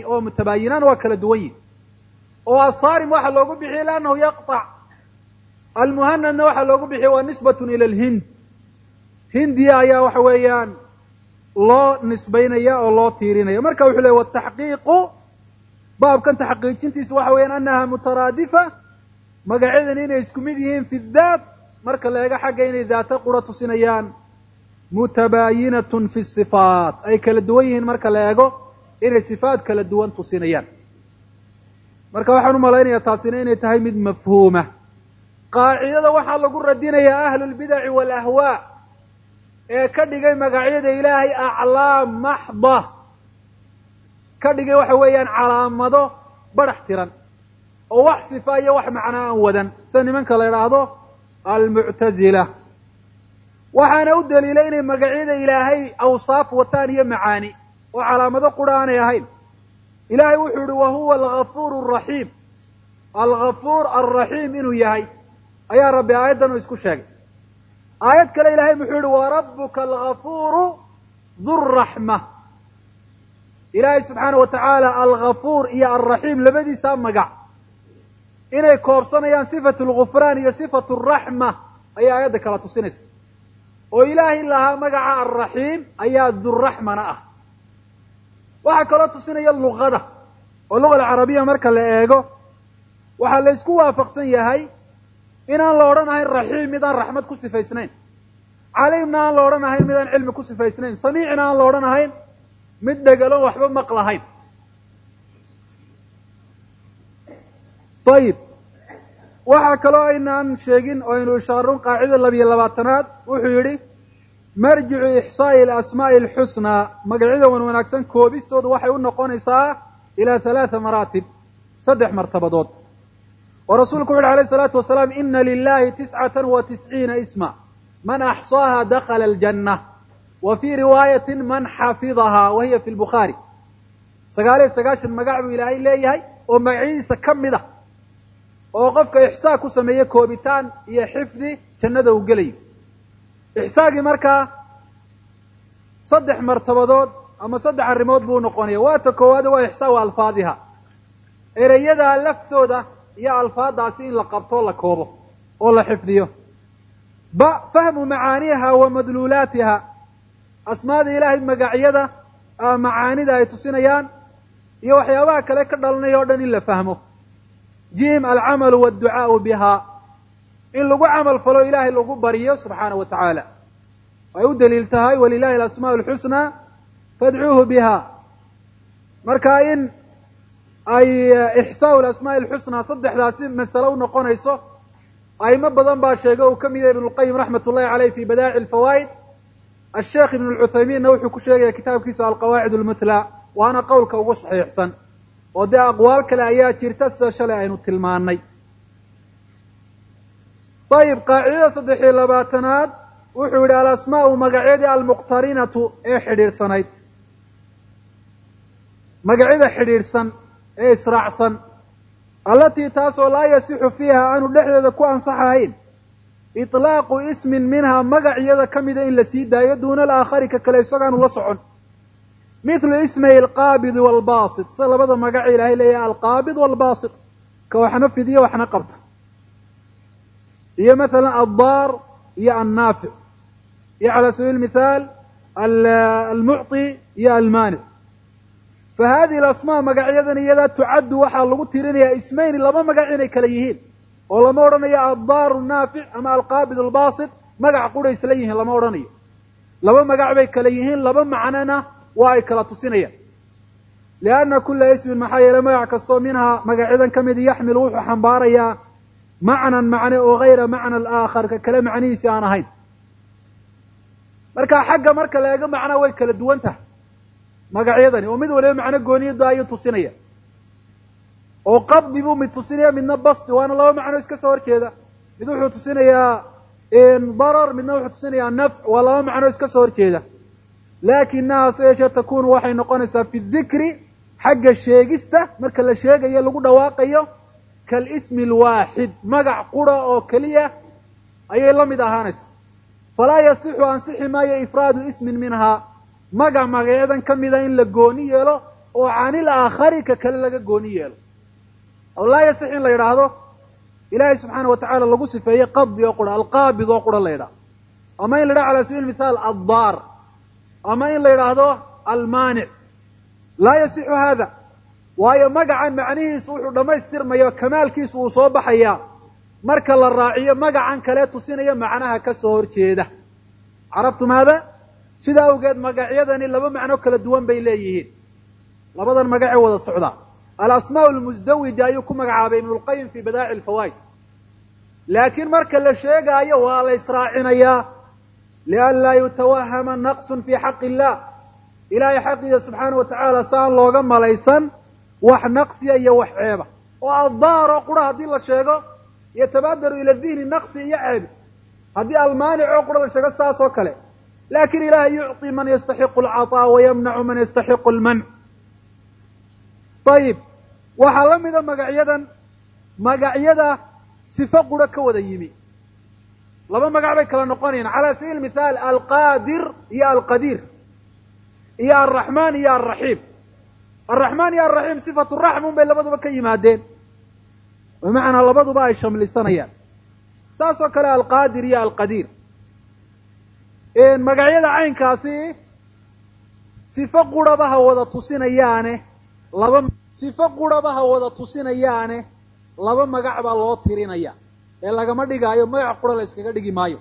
mutabaayinaan waa kala duwan yihin. oo assaarim waxaa loogu bixiyey liannahu yaqطac almuhanadna waxaa loogu bixiya waa nisbatun ila alhind, hindiya ayaa waxa weeyaan loo nisbaynaya oo loo tiirinaya. marka wuxuu leey wataxqiiqu, baabkan taxqiijintiisa waxa weeyaan annaha mutaraadifa, magacyadan inay isku mid yihiin fi daat, marka la eego xagga inay daata qura tusinayaan, mutabaayinatun fi sifaat, ay kala duwan yihiin marka la eego inay sifaat kala duwan tusinayaan. marka waxaan u malaynayaa taasina inay tahay mid mafhuuma. qaacidada waxaa lagu radinayaa ahlulbidaci waalahwaa ee ka dhigay magacyada ilaahay aclaam maxda, ka dhigay waxa weeyaan calaamado barax tiran oo wax sifa iyo wax macnaa aan wadan, sida nimanka la idhaahdo almuctazila. waxaana u daliilay inay magacyada ilaahay awsaaf wataan iyo macaani oo calaamado qura aanay ahayn. ilaahay wuxuu yihi wahuwa algafuur araxiim, algafuur alraxiim inuu yahay ayaa rabbi aayaddan uu isku sheegay. aayad kale ilaahay muxuu yihi warabuka algafuuru dhuraxma. ilaahay subxaana wa tacaala algafuur iyo alraxiim labadiisaa magac inay koobsanayaan sifatu lgufraan iyo sifatu raxma ayaa aayadda kala tusinaysa. oo ilaahay lahaa magaca alraxiim ayaa dhuraxmana ah. waxaa kaloo tusinaya luqada, oo luga alcarabiya marka la eego waxaa la isku waafaqsan yahay inaan la odhanahayn raxiim mid aan raxmad ku sifaysnayn, caliimna aan la odhanahayn mid aan cilmi ku sifaysnayn, samiicna aan la odhanahayn mid dhegalo waxba maqlahayn. ayib, waxaa kaloo aynaan sheegin oo aynu ishaarun qaacida 22aad wuxuu yidhi marjicu ixsaa'i alasmaa'i alxusnaa, magacyada wan wanaagsan koobistoodu waxay u noqonaysaa ilaa 3 maraatib, 3 martabadood. oo rasuulku wuxu uhi alayh الsalaatu wasalaam ina lilahi 99 isma man axصaaha dakla aljanna, wa fii riwaayati man xafidahaa wa hiya fi lbukhaari. 99 magac buu ilaahay leeyahay oo magacyadiisa ka mid ah, oo qofka ixsaa ku sameeye koobitaan iyo xifdi jannada uu gelayo. ixsaagii markaa 3 martabadood ama 3 arrimood buu noqonaya. waata koowaad waa ixsaau alfaadiha, ereyada laftooda iyo alfaadaasi in la qabto, la koobo oo la xifdiyo. fahmu macaaniha wa madluulaatiha, asmaada ilaahay magacyada macaanida ay tusinayaan iyo waxyaabaha kale ka dhalanaya o dhan in la fahmo. jim alcamalu wاdducaau biha, in lagu camal falo ilaahay lagu baryo subxaana wa tacaala. ay u daliil tahay walilahi alasmaa alxusnaa fadcuuhu biha. marka in ay ixsaau alasmaa'i alxusnaa 3daasi masalo u noqonayso, aimo badan baa sheegay uu ka mid yahay ibn اlqayim raxmat ullahi caleyh fi badaa'ic alfawaa'id. asheekh ibn lcuthaymiinna wuxuu ku sheegaya kitaabkiisa alqawaacid almuthla, waana qowlka ugu saxiixsan, oo dee aqwaal kale ayaa jirta sida shalay aynu tilmaanay. ayib, qaacidada 23aad wuxuu yidhi alasmaa'u magacyadii almuqtarinatu ee xidhiidhsanayd, magacyada xidhiidhsan ee israacsan, allatii taasoo laa yasixu fiiha aanu dhexdeeda ku ansaxahayn iطlaaqu ismin minhaa magacyada ka mida in la sii daayo duuna alaakhari ka kale isagaanu la socon. mithlu ismay alqaabid waalbaasit, sida labada magaca ilaahay leeyahay alqaabid waalbaasit, ka waxna fidiyo waxna qabta, iyo mathalan addaar iyo annaafic, iyo cala sabiili mithaal almucطi iyo almaanic. fa hadihi alasmaa magacyadan iyadaa tucaddu waxaa lagu tirinayaa ismayni, 2 magac inay kala yihiin, oo lama odhanayo addaaru naafic ama alqaabid albaasit magac qura isla yihiin, lama odhanayo. 2 magac bay kala yihiin, 2 macnona waa ay kala tusinayaan. lianna kula ismin, maxaa yeelay magac kastoo minhaa magacyadan ka mid yaxmilu wuxuu xambaarayaa macnan macne oo hayra macna alaakhar ka kale macnihiisi aan ahayn. marka xagga marka la eego macnaa way kala duwan tahay magacyadani, oo mid waliba macno gooniyada ayuu tusinaya. oo qabdi buu mid tusinaya, midna basti, waana 2 macno iska soo horjeeda. mid wuxuu tusinayaa darar, midna wuxuu tusinayaa nafc, waa 2 macno iska soo horjeeda. laakinaha se yeeshee takunu waxay noqonaysaa fi dikri, xagga sheegista marka la sheegayo lagu dhawaaqayo, kalismi alwaaxid, magac qura oo keliya ayay la mid ahaanaysaa. falaa yasixu ansixi maayo ifraadu ismin minhaa, magac magacyadan ka mida in la gooni yeelo oo canil aakhari ka kale laga gooni yeelo. oo laa yasix in la yidhaahdo ilaahay subxaana wa tacaala lagu sifeeyey qabdi oo qura, alqaabid oo qura la yidhaha, ama in la yidhaha cala sabiil mithaal addaar, ama in la yidhaahdo almaanic. laa yasixu hada, waayo magacan macnihiisu wuxuu dhammaystirmayo, kamaalkiisu uu soo baxayaa marka la raaciyo magacan kale tusinaya macnaha ka soo horjeeda. caraftum hada? sidaa awgeed magacyadani laba macno kala duwan bay leeyihiin, labadan magacee wada socda. alasmaa lmusdawidi ayuu ku magacaabay ibnu lqayim fi badaaci alfawaid, laakiin marka la sheegaayo waa la israacinayaa lianlaa yutawahama naqsun fi xaqi illah, ilaahay xaqiisa subxaana wa tacaala saan looga malaysan wax naqsiya iyo wax ceeba. oo addaar oo qura haddii la sheego yatabaadaru ila dihni naqsi iyo ceebi, haddii almaanic oo qura la sheego saas oo kale. laakin ilahay yucطi man yastaxiqu alcaطaa wayamnacu man yastaxiqu almanc. ayib, waxaa la mida magacyada sifo qura ka wada yimi, laba magac bay kala noqonayaan. cala sabiil mithaal alqaadir iyo alqadiir, iyo alraxmaan iyo alraxiim. alraxmaan iyo alraxiim sifatu raxmun bay labaduba ka yimaadeen, bimacnaa labaduba ay shamlisanayaan. saas oo kale alqaadir iyo alqadiir. magacyada caynkaasi sifo quraba ha wada tusinayaane laba magac baa loo tirinaya, ee lagama dhigaayo magac qura la iskaga dhigi maayo.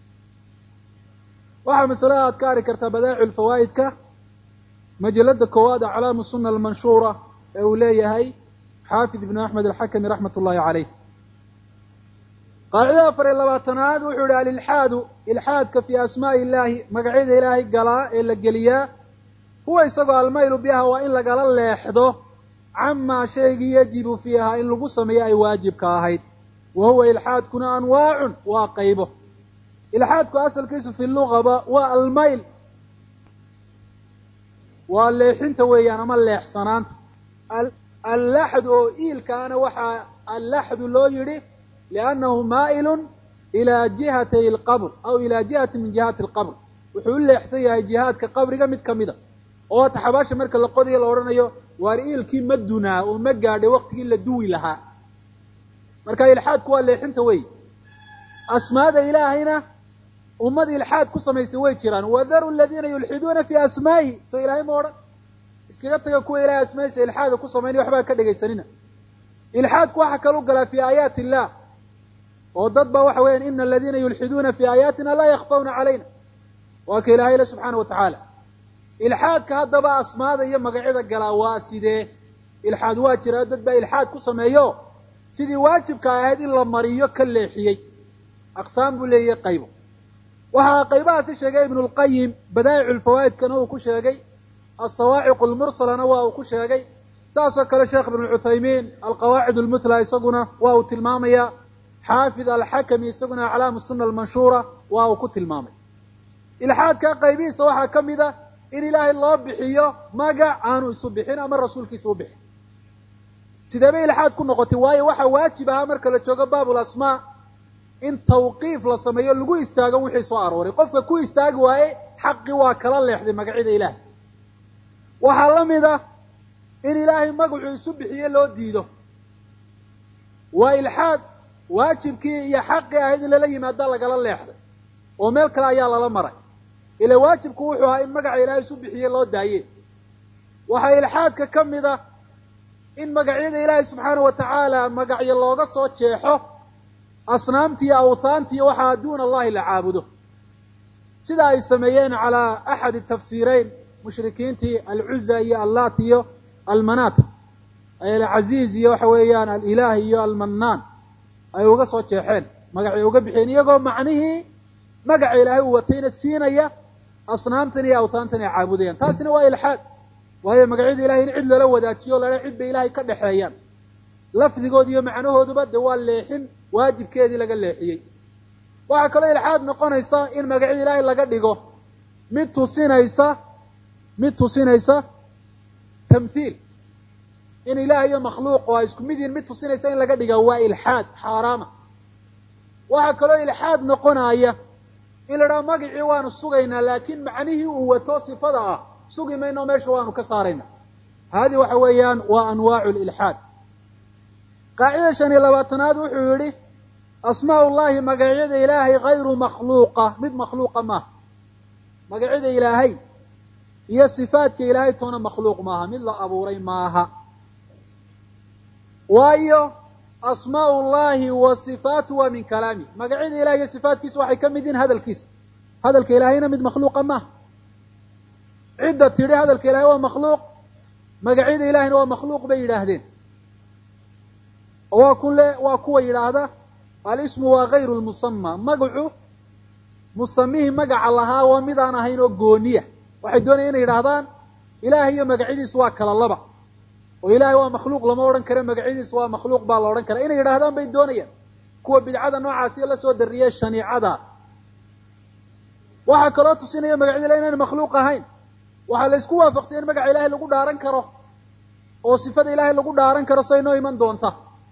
waxaa masalada aad ka ari kartaa badaa'icu lfawaa'idka majalada koowaad aclaamu suna almanshuura ee uu leeyahay xaafid ibnu axmed alxakami raxmat ullahi caleyh. qaacidada 24aad wuxuu yihi alilxaadu, ilxaadka fii asmaa'i illaahi, magacyada ilaahay galaa ee la geliyaa, huwa isagoo almaylu biha waa in lagala leexdo camaa shaygii yajibu fiiha in lagu sameeyo ay waajibka ahayd. wa huwa ilxaadkuna anwaacun, waa qaybo. ilxaadku asalkiisu fi lugaba waa almayl, waa leexinta weeyaan ama leexsanaanta. allaxdu oo iilkaana waxaa allaxdu loo yidhi liannahu maa'ilun ilaa jihatay alqabr aw ilaa jihati min jihati alqabr, wuxuu u leexsan yahay jihaadka qabriga mid kamida. oo taxabaasha marka la qodayo la odhanayo waar iilkii ma dunaa oo ma gaadhay waqtigii la duwi lahaa. marka ilxaadku waa leexinta wey. asmaada ilaahayna ummad ilxaad ku samaysay way jiraan. wadaru aladiina yulxiduuna fii asmaa'ihi, soo ilaahay ma odhan iskaga taga kuwa ilahay asmaadiisa ilxaada ku samaynaya waxbaa ka dhegaysanina. ilxaadku waxa kalu galaa fii aayaati illah, oo dad ba waxa weeyaan ina aladiina yulxiduuna fii aayaatina laa yakfawna calayna, waa ka ilahay le subxaana wa tacaala. ilxaadka haddaba asmaada iyo magacyada galaa waa sidee? ilxaad waa jiraa, dad baa ilxaad ku sameeyo sidii waajibka ahayd in la mariyo ka leexiyey. aqsaam buu leeyahay qaybo. waxaa qaybahaasi sheegay ibnu lqayim badaa'icu lfawaa'idkana uu ku sheegay, asawaaciq lmursalana waa uu ku sheegay. saasoo kale sheekh ibnu cuthaymiin alqawaacid lmuthla isaguna waa uu tilmaamaya. xaafid alxakami isaguna aclaamu suna almanshuura waa uu ku tilmaamay. ilxaadka qaybihiisa waxaa ka mid a in ilaahay loo bixiyo magac aanu isu bixin ama rasuulkiisa u bixin. sideebay ilxaad ku noqotay? waayo waxaa waajib ahaa marka la joogo baabul asmaa in tawqiif la sameeyo, lagu istaago wixii soo arooray. qofka ku istaagi waaye xaqi waa kala leexday magacyada ilaahay. waxaa la mid ah in ilaahay magacuu isu bixiye loo diido, waa ilxaad. waajibkii iyo xaqii ahayd in lala yimaada lagala leexday oo meel kale ayaa lala maray. ila waajibku wuxuu ahaa in magaca ilaahay isu bixiye loo daaye. waxaa ilxaadka ka mid ah in magacyada ilaahay subxaana wa tacaala magacyo looga soo jeexo asnaamtiiyo awthaantiiyo waxaa duuna allahi la caabudo, sida ay sameeyeen calaa axadi tafsiireyn mushrikiintii alcuza iyo allaat iyo almanaat, alcaziiz iyo waxa weeyaan alilaah iyo almanaan ay uga soo jeexeen magacay uga bixiyeen, iyagoo macnihii magaca ilaahay uu watayna siinaya asnaamtan iyo awthaantan ay caabudayaan. taasina waa ilxaad, waayo magacyada ilahay in cid loola wadaajiyo lala cid bay ilaahay ka dhexeeyaan, lafdigood iyo macnahooduba de waa leexin waajibkeedii laga leexiyey. waxaa kaloo ilxaad noqonaysa in magacyada ilaahay laga dhigo mid tusinaysa tamthiil, in ilaah iyo makhluuq oo ay isku mid yihiin mid tusinaysa in laga dhiga waa ilxaad xaaraama. waxaa kaloo ilxaad noqonaya in la dhaha magacii waanu sugaynaa laakiin macnihii uu wato sifada ah sugi mayno, meesha waanu ka saarayna. hadi waxa weeyaan waa anwaacu lilxaad. qaacida 25aad wuxuu yidhi asmaa ullahi magacyada ilaahay hayru makhluuqa mid makhluuqa maaha magacyada ilaahay iyo sifaadka ilaahay toona makhluuq maaha mid la abuuray maaha waayo asmaa ullahi wa sifaatu waa min kalaami magacyada ilahay iyo sifaatkiisa waxay ka mid yihiin hadalkiisa hadalka ilaahayna mid makhluuqa maaha cidda tidhi hadalka ilahay waa makhluuq magacyada ilahayna waa makhluuq bay yidhaahdeen waa kuwa yidhaahda alismu waa gayru lmusama magacu musamihii magaca lahaa waa mid aan ahayn oo gooniya waxay doonayaan inay yidhaahdaan ilahay iyo magacyadiisu waa kala laba oo ilahay waa makhluuq lama odhan kara magacyadiisu waa makhluuq baa la odhan kara inay yidhahdaan bay doonayaan kuwa bidcada noocaasi la soo dariyey shaniicada waxaa kaloo tusinaya magacyada ilahay inaan makhluuq ahayn waxaa la isku waafaqsay in magaca ilahay lagu dhaaran karo oo sifada ilahay lagu dhaaran karo say noo iman doonta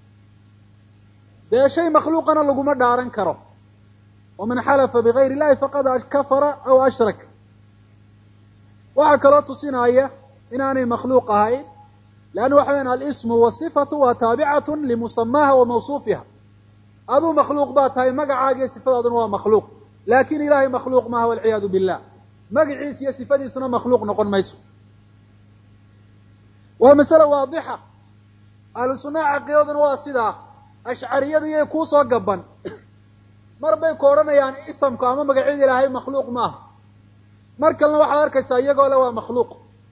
dee shay makhluuqana laguma dhaaran karo waman xalafa bigayr illahi faqad kafara aw ashrak waxaa kaloo tusinaya inaanay makhluuq ahayn leanna waxa weyan alismu wasifatu waa taabicatu limusamaha wa mawsuufiha aduu makhluuq baa tahay magacaaga iyo sifadaaduna waa makhluuq laakin ilahay makhluuq maaha walciyaadu billah magaciisa iyo sifadiisuna makhluuq noqon mayso waa masale waadixa ahlu sunnaha caqiidaduna waa sidaa ashcariyadu iyay kuusoo gaban mar bay ku odhanayaan isamku ama magacyada ilaahay makhluuq maaha mar kalena waxaad arkaysaa iyagoo le waa makhluuq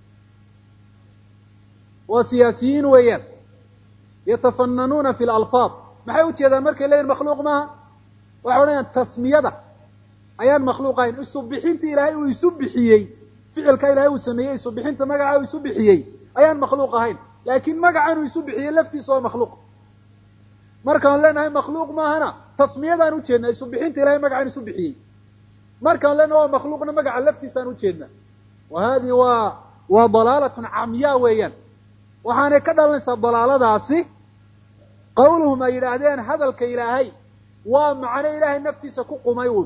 waa siyaasiyiin weeyaan yatafananuuna fi lalfaad maxay ujeedaan markay leeyihin makhluuq maaha waxay odhanayaan tasmiyada ayaan makhluuq ahayn isubixinta ilaahay uu isu bixiyey ficilka ilahay uu sameeyey isubixinta magaca uu isu bixiyey ayaan makhluuq ahayn laakiin magacan uu isu bixiyey laftiisa waa makhluuq markaan leenahay makhluuq maahana tasmiyadaan ujeednaa isubixinta ilahay magacaan isu bixiyey markaan leenahay waa makhluuqna magaca laftiisaan ujeednaa wa hadihi waa dalaalatun camyaa weeyaan waxaanay ka dhalanaysaa dalaaladaasi qawluhum ay yidhaahdeen hadalka ilaahay waa macno ilaahay naftiisa ku qumay un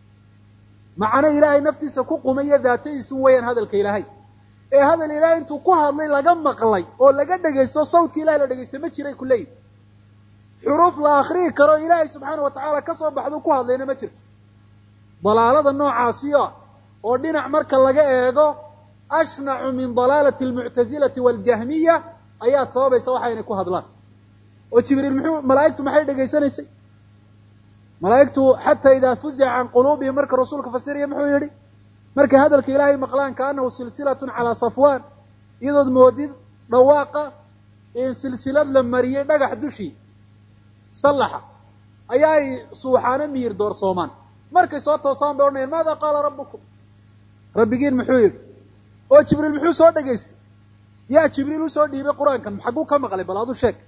macno ilaahay naftiisa ku qumay iyo daatadiisun weeyaan hadalka ilaahay ee hadal ilaahay intuu ku hadlay laga maqlay oo laga dhegaysto sawdka ilahay la dhegaysta ma jiray kuleeyihi xuruuf la akriyi karo ilaahay subxaana wa tacaala ka soo baxdu ku hadlayna ma jirto dalaalada noocaasiya oo dhinac marka laga eego ashnacu min dalaalati almuctazilati waaljahmiya ayaad sababaysa waxa inay ku hadlaan oo jibriil malaa'igtu maxay dhegaysanaysay malaa'igtu xataa idaa fuzica can quluubihim marka rasuulka fasiraya muxuu yidhi markay hadalka ilaahay maqlaan kaanahu silsilatun calaa safwaan iyadood moodid dhawaaqa in silsilad la mariyey dhagax dushii sallaxa ayaa ay suuxaano miyir doorsoomaan markay soo toosaan bay odhanayaan maada qaala rabbukum rabbigiin muxuu yidhi oo jibriil muxuu soo dhegaystay yaa jibriil usoo dhiibay qur-aankan xagguu ka maqlay bal adu sheeg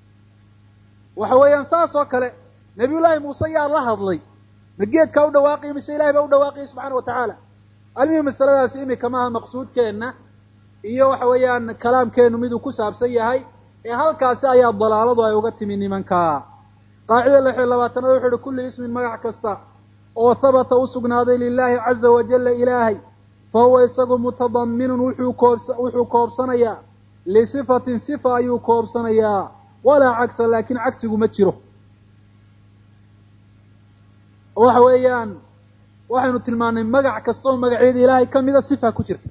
waxa weeyaan saas oo kale nabiyullaahi muuse yaa la hadlay ma geedkaa u dhawaaqaya mise ilahay baa u dhawaaqaya subxaana wa tacaala almihii masaladaasi imika maaha maqsuudkeenna iyo waxa weeyaan kalaamkeennu miduu ku saabsan yahay ee halkaasi ayaa dalaaladu ay uga timi nimanka qaacida 26aad wuxu uhi kulli ismin magac kasta oo habata u sugnaaday lilaahi caza wajalla ilaahay fa huwa isagu mutadaminun wuxuu koobsanayaa lisifatin sifa ayuu koobsanayaa walaa cagsa laakiin cagsigu ma jiro waxa weeyaan waxaynu tilmaanay magac kastaoo magacyada ilaahay ka mida sifa ku jirta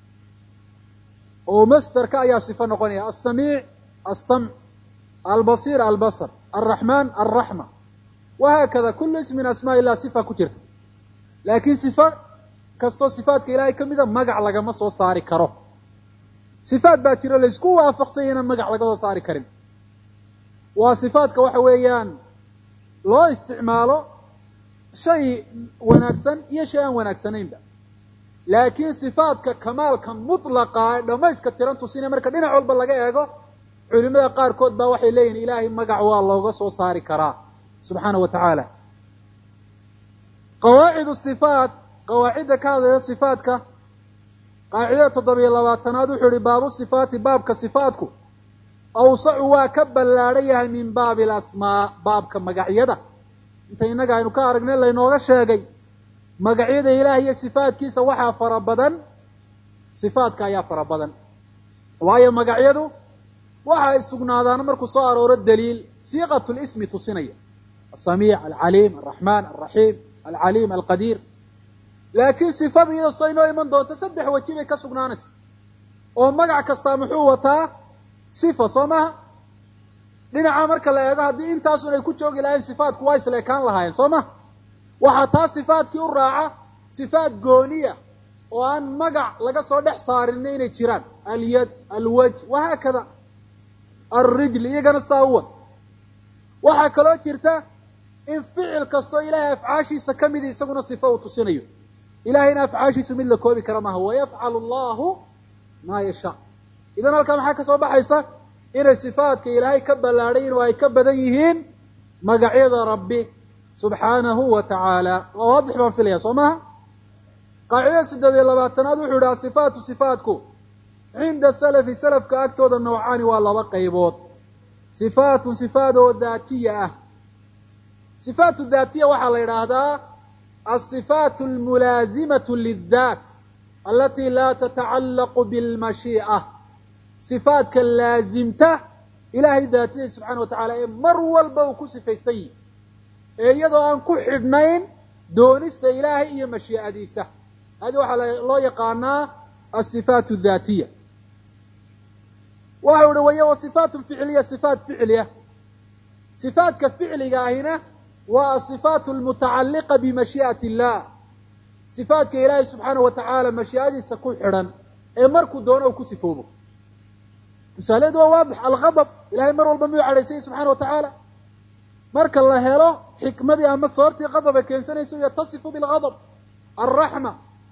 oo masderka ayaa sifo noqonaya asamiic alsamc albasiir albasar alraxmaan alraxma wahaakada kullu ism min asmaa illah sifa ku jirta laakiin sifa kastoo sifaadka ilaahay ka mida magac lagama soo saari karo sifaad baa jiro laysku waafaqsanya inaan magac laga soo saari karin waa sifaadka waxa weeyaan loo isticmaalo shay wanaagsan iyo shay aan wanaagsanaynba laakiin sifaadka kamaalka mutlaqa ee dhamayska tiran tusina marka dhinac walba laga eego culimada qaarkood baa waxay leeyihin ilaahay magac waa looga soo saari karaa subxaana wa tacaala qawaacid sifaat qawaacidda ka hadlaya sifaadka qaacidada 27aad wuxuu ihi baabu sifaati baabka sifaatku awsacu waa ka ballaadhan yahay min baabi alasmaa baabka magacyada inta innaga aynu ka aragnay laynooga sheegay magacyada ilaah iyo sifaadkiisa waxaa fara badan sifaadka ayaa fara badan waayo magacyadu waxa ay sugnaadaan markuu soo arooro daliil siiqatu lismi tusinaya asamiic alcaliim alraxmaan alraxiim alcaliim alqadiir laakiin sifada iyada say noo iman doonto 3 waji bay ka sugnaanaysa oo magac kastaa muxuu wataa sifa soo maha dhinaca marka la eego haddii intaasun ay ku joogi lahayn sifaadku waa isleekaan lahaayeen soo maha waxaa taa sifaadkii u raaca sifaad gooniya oo aan magac laga soo dhex saarin inay jiraan alyad alwajh wahaakada alrijl iyagana saa u wad waxaa kaloo jirta in ficil kastoo ilaahay afcaashiisa ka midi isaguna sifo uu tusinayo ilahayna afcaashiisu mid la koobi kara maaha wayafcalu allahu maa yashaa idan halkaa maxaa ka soo baxaysa inay sifaadka ilaahay ka ballaadhayin oo ay ka badan yihiin magacyada rabbi subxaanahu wa tacaala waa waadix baan filaya soo maha qaacida 8 wuxuu idhi asifaatu sifaatku cinda salafi salafka agtooda noocaani waa 2 qaybood sifaatun sifaad oo daatiya ah sifaatu daatiya waxaa la yidhaahdaa alsifaatu almulaazimatu liddaat alati laa tatacallaqu bilmashii'a sifaadka laazimta ilaahay daatiyay subxaana wa tacaala ee mar walba uu ku sifaysan yihi ee iyadoo aan ku xidhnayn doonista ilaahay iyo mashii'adiisa hadi waxaa loo yaqaanaa asifaat daatiya waxau uhi waya wa sifaat ficliya sifaat ficliya sifaadka ficliga ahina waa asifaat almutacalliqa bimashii'ati illah sifaadka ilaahay subxaana wa tacaala mashii'adiisa ku xidhan ee markuu doono uu ku sifoobo tusaaleedu waa waadix alghadab ilahay mar walba miyuu cadhaysay subxaana wa tacaala marka la helo xikmadii ama sababtii qadaba keensanayso yatasifu bilghadab alraxma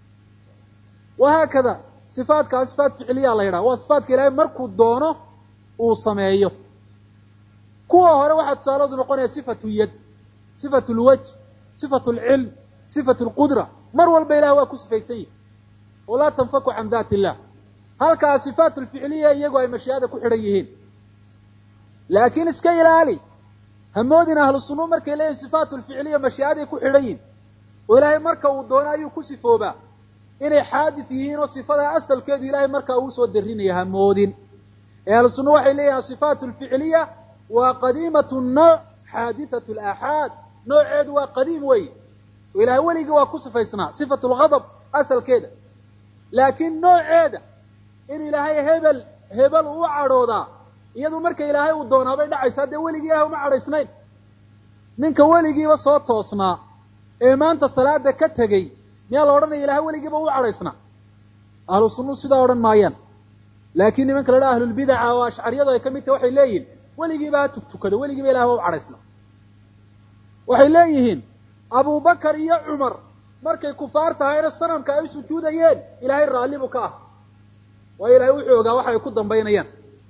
wahaakada sifaadkaa sifaat ficliya la yidhaha waa sifaadka ilaahay markuu doono uu sameeyo kuwa hore waxaa tusaaladu noqonaya sifatu yad sifatu lwajh sifatu alcilm sifatu alqudra mar walba ilahay waa ku sifaysan yihi oo laa tanfaku can daati illah halkaa sifaat alficliya iyagoo ay mashii'ada ku xidhan yihiin laakiin iska ilaali hamoodin ahlu sunuu markay leeyihin sifaat alficliya mashii'aday ku xidhan yihin oo ilaahay marka uu doono ayuu ku sifoobaa inay xaadif yihiin oo sifadaa asalkeedu ilaahay markaa uu soo darinaya hamoodin ee ahlu sunna waxay leeyihin asifaat alficliya waa qadiimatu nooc xaadithatu alaaxaad nooceedu waa qadiim weeye oo ilaahay weligii waa ku sifaysnaa sifatu lghadab asalkeeda laakiin nooceeda in ilaahay hebel uu cadhoodaa iyadu marka ilaahay uu doonaa bay dhacaysaa dee weligii ilahay uma cadhaysnayn ninka weligiiba soo toosnaa ee maanta salaada ka tegey miyaa la odhanaya ilahay weligiiba u cadhaysnaa ahlu sunnu sidaa odhan maayaan laakiin nimanka la dhaha ahlulbidaca oo ashcariyadu ay ka mid tahay waxay leeyihin weligiiba ha tugtukado weligiiba ilahay waa u cadhaysnaa waxay leeyihiin abubakar iyo cumar markay kufaar tahayna sanamka ay sujuudayeen ilaahay raallibu ka ah waayo ilahay wuxuu ogaa waxa ay ku dambaynayaan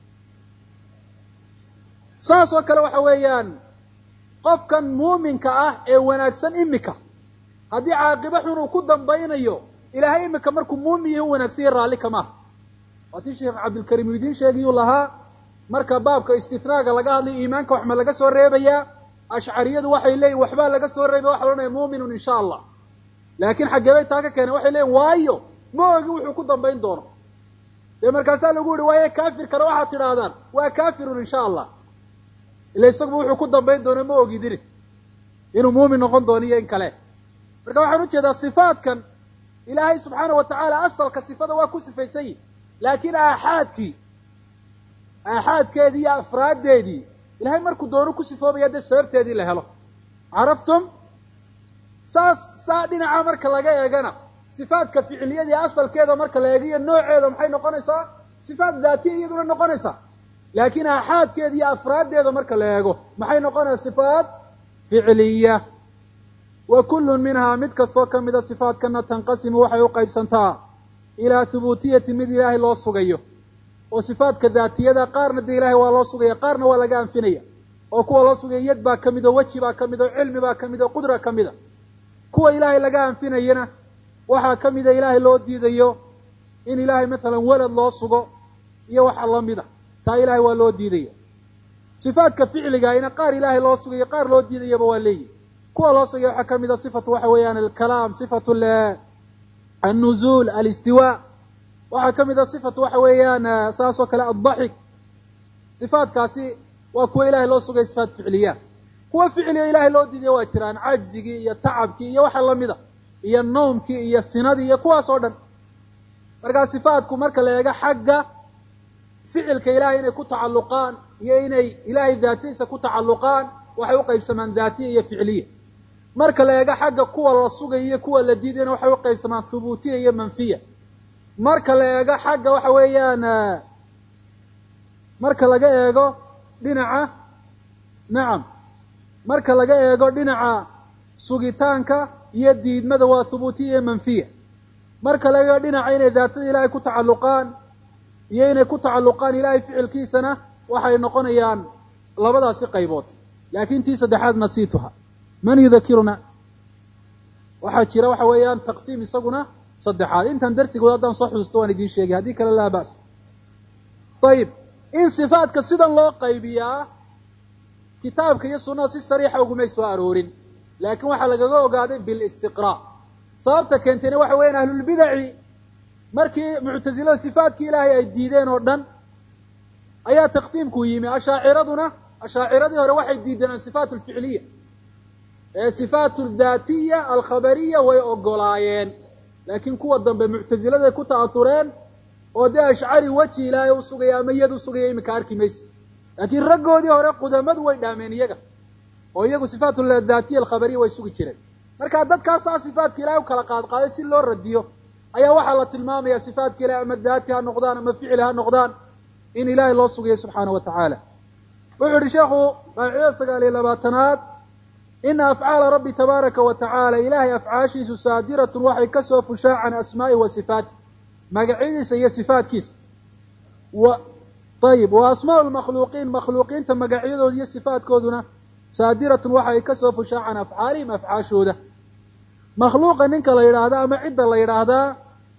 saas oo kale waxa weeyaan qofkan muuminka ah ee wanaagsan imika haddii caaqiba xun uu ku dambaynayo ilaahay imika markuu muumin yahi u wanaagsan yahay raalli kama aha waatii sheekh cabdilkariim uu idiin sheegayuu lahaa marka baabka istinaaga laga hadlayo iimaanka wax ma laga soo reebayaa ashcariyadu waxay leeyihin waxbaa laga soo reebay waxa la odhanaya muuminun insha allah laakiin xaggee taa ka keeneen waxay leeyihin waayo ma ogi wuxuu ku dambayn doono dee markaasaa lagu yihi waaye kaafirkana waxaad tidhaahdaan waa kaafirun insha allah ila isaguba wuxuu ku dambayn doono ma ogidini inuu muumin noqon doono iyo in kale marka waxaan ujeedaa sifaadkan ilaahay subxaana wa tacaala asalka sifada waa ku sifaysan yihi laakiin aaxaadkeedii iyo afraaddeedii ilahay markuu doono ku sifoobaya dee sababteedii la helo caraftum saa dhinaca marka laga eegana sifaadka ficiliyadii asalkeeda marka la eegiyo nooceeda maxay noqonaysaa sifaat daatiya iyaduna noqonaysaa laakiin aaxaadkeeda iyo afraaddeeda marka la eego maxay noqonaysaa sifaat ficiliya wa kullun minhaa mid kastoo ka mida sifaadkana tanqasimu waxay u qaybsantaa ilaa hubuutiyati mid ilaahay loo sugayo oo sifaadka daatiyada qaarna dee ilaahay waa loo sugaya qaarna waa laga anfinaya oo kuwa loo sugaya yad baa ka mid oo weji baa ka mid oo cilmi baa ka mid oo qudra ka mida kuwa ilaahay laga anfinayana waxaa ka mida ilaahay loo diidayo in ilaahay maalan walad loo sugo iyo waxa lamida taa ilaahay waa loo diidaya sifaadka ficligaayna qaar ilaahay loo sugayo qaar loo diidayaba waa leeyihi kuwa loo sugaya waxaa ka mida sifatu waxa weeyaan alkalaam sifatu النزول الاستواء waxaa ka mida صفatu waxa weeyaan saas oo kale adضaxik sifaatkaasi waa kuwa ilaahay loo sugay sifaat ficliya. kuwa ficliya ilaahay loo diiday waa jiraan, cajzigii iyo tacabkii iyo waxa lamida iyo nawmkii iyo sinadii iyo kuwaas oo dhan. markaa sifaatku marka la eego xagga ficilka ilaahay inay ku tacalluqaan iyo inay ilaahay daatiisa ku tacalluqaan waxay u qaybsamaan daatiya iyo ficliya. marka la eego xagga kuwa la sugay iyo kuwa la diidayna waxay u qaybsamaan thubuutiya iyo manfiya. marka la eego xagga waxa weeyaan marka laga eego dhinaca marka laga eego dhinaca sugitaanka iyo diidmada waa thubuutiya iyo manfiya. marka laga eego dhinaca inay daatada ilaahay ku tacalluqaan iyo inay ku tacalluqaan ilaahay ficilkiisana waxay noqonayaan labadaasi qaybood. laakiin tii saddexaad nasiituha, man yudakiruna, waxaa jira waxa weeyaan taqsiim isaguna saddexaad. intan darsigood haddaan soo xusuusto waan idiin sheegay, haddii kale laa ba'as. ayib, in sifaatka sidan loo qaybiyaa kitaabka iyo sunnada si sariixa ugumay soo aroorin, laakiin waxaa lagaga ogaaday bilistiqraa. sababta keentayna waxa weeyaan ahlulbidaci markii muctasilada sifaatkii ilaahay ay diideen oo dhan ayaa taqsiimku yimi. ashaaciradii hore waxay diideen asifaat alficliya, ee sifaat aldaatiya alkhabariya way ogolaayeen. laakiin kuwa dambe muctasiladay ku ta'asureen oo dee ashcari weji ilaahay u sugaya ama iyad u sugaya iminka arki maysa. laakiin raggoodii hore qudamadu way dhaameen iyaga, oo iyagu sifaat daatiya alkhabariya way sugi jireen. marka dadkaasaa sifaatka ilahay u kala qaadqaaday si loo radiyo ayaa waxaa la tilmaamaya sifaatka ilahay ama daati ha noqdaan ama ficli ha noqdaan in ilaahay loo sugayo subxaanahu wa tacaala. wuxuu yihi sheekhu qaacidada 29aad, ina afcaala rabbi tabaaraka wa tacaala, ilaahay afcaashiisu saadiratun waxay kasoo fushaa can asmaa'ihi wa sifaatih, magacyadiisa iyo sifaatkiisa. ayib, wa asmaa'u lmakhluuqiin, makhluuqiinta magacyadooda iyo sifaatkooduna saadiratun waxay kasoo fushaa can afcaalihim, afcaashooda. makhluuqa ninka la yidhaahda ama cidda la yidhaahdaa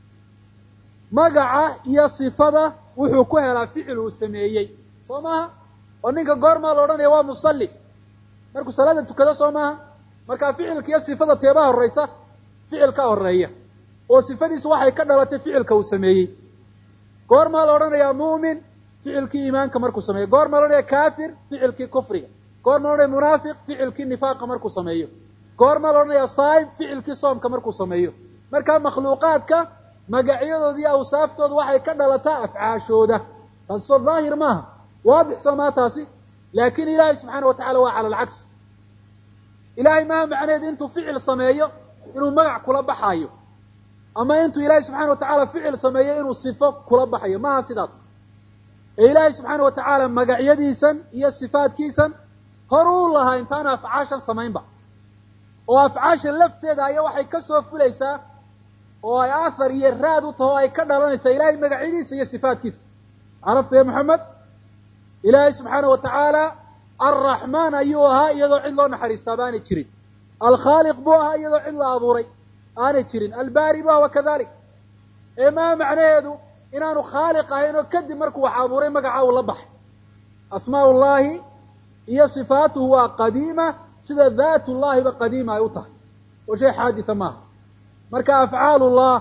magaca iyo sifada wuxuu ku helaa ficil uu sameeyey, soo maaha? oo ninka goormaa la odhanaya waa musalli markuu salaada tukado, soo maaha? markaa ficilka iyo sifada teebaa horraysa? ficil ka horeeya, oo sifadiisu waxay ka dhalatay ficilka uu sameeyey. goormaa la odhanayaa mu'min? ficilkii iimaanka markuu sameeyo. goormaa la odhanaya kaafir? ficilkii kufriga. goormaa la odhanaya munaafiq? ficilkii nifaaqa markuu sameeyo. goormaa la odhanaya saa'im? ficilkii soomka markuu sameeyo. markaa makhluuqaadka magacyadooda iyo awsaaftooda waxay ka dhalataa afcaashooda. taasi soo daahir maaha, waadix soo maa taasi? laakiin ilaahay subxaana wa tacala waa cala alcagsi. ilaahay maaha macnaheedu intuu ficil sameeyo inuu magac kula baxayo, ama intuu ilaahay subxaana wa tacaala ficil sameeyo inuu sifo kula baxayo, maaha sidaas. ee ilaahay subxaana wa tacaala magacyadiisan iyo sifaadkiisan hor uu lahaa intaana afcaashan samaynba, oo afcaashan lafteeda ayaa waxay ka soo fulaysaa oo ay athar iyo raad u taho o ay ka dhalanaysaa ilaahay magacyadiisa iyo sifaadkiisa. carafta ya maxamed? ilaahay subxaana wa tacaala alraxmaan ayuu ahaa iyadoo cid loo naxariistaa baanay jirin. alkhaaliq buu ahaa iyadoo cid la abuuray aanay jirin. albaari bu aha wakadalik. ee maa macnaheedu inaanu khaaliq ahayn oo kadib markuu wax abuuray magaca uu la baxay. asmaa ullahi iyo sifaatuhu waa qadiima, sida daat ullahiba qadiima ay u tahay, oo shay xaaditha maaha. marka afcaalullah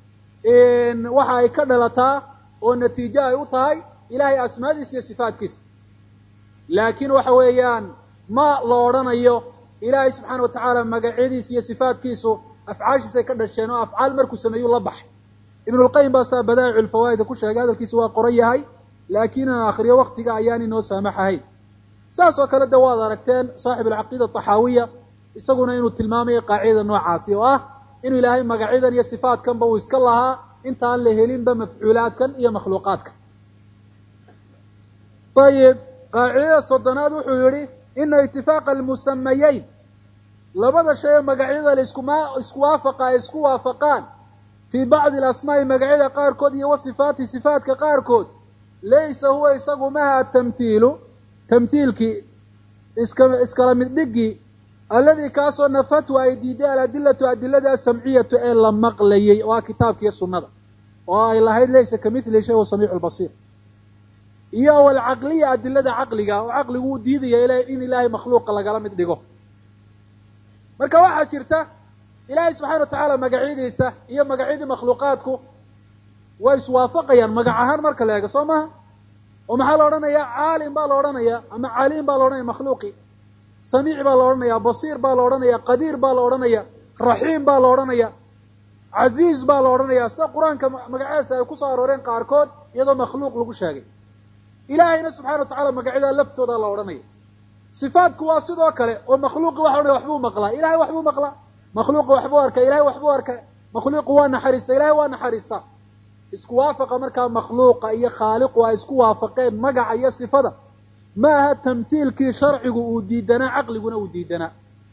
waxa ay ka dhalataa oo natiijo ay u tahay ilahay asmaadiisa iyo sifaatkiisa. laakiin waxa weeyaan ma la odhanayo ilaahay subxaana wa tacaala magacyadiisa iyo sifaatkiisu afcaashiisa ay ka dhasheen oo afcaal markuu sameeyuu la baxay. ibnulqayim baa saa badaa'icu lfawaa'ida ku sheegay, hadalkiisa waa qoran yahay, laakiin aan akhriyo waktiga ayaan inoo saamaxahayn. saas oo kale de waad aragteen saaxib alcaqiida taxaawiya isaguna inuu tilmaamaya qaacidada noocaasi, oo ah inuu ilaahay magacyadan iyo sifaatkanba uu iska lahaa intaan la helinba mafcuulaadkan iyo makhluuqaadka. ayib, qaacidada 30aad wuxuu yihi ina itifaaqa almusamayeyn, labada shay oo magacyada isku waafaqa ay isku waafaqaan fii bacdi alasmaa'i magacyada qaarkood iyo wasifaati sifaatka qaarkood, laysa huwa isagu maha tamthiilkii iskala mid dhigii alladii kaasoo nafathu ay diiday aladilatu adilada asamciyatu ee la maqlayay, oo ah kitaabka iyo sunnada, oo ay lahayd laysa kamithli shay wa samiicu lbasiir, iyo walcaqliya adilada caqliga, oo caqligu uu diidaya in ilaahay makhluuqa lagala mid dhigo. marka waxaa jirta ilaahay subxana wa tacaala magacyadiisa iyo magacyadii makhluuqaadku way iswaafaqayaan magac ahaan marka la eego, soo maha? ومحل أورانيا عالم بالأورانيا أما عليم بالأورانيا مخلوقي سميع بالأورانيا بصير بالأورانيا قدير بالأورانيا رحيم بالأورانيا عزيز بالأورانيا سا قرآن كمقعيسة يكسر أورين قاركود يدو مخلوق لغو شاقي إلهينا سبحانه وتعالى مقعيدا لفتو دا الأورانيا صفات كواسد وكله ومخلوق وحبو مقلا إلهي وحبو مقلا مخلوق وحبو أركا إلهي وحبو أركا مخلوق وانا حريستا إلهي وانا حريستا isku waafaqa markaa makhluuqa iyo khaaliq waa isku waafaqeen magaca iyo sifada maaha tamthiilkii sharcigu uu diidanaa caqliguna uu diidanaa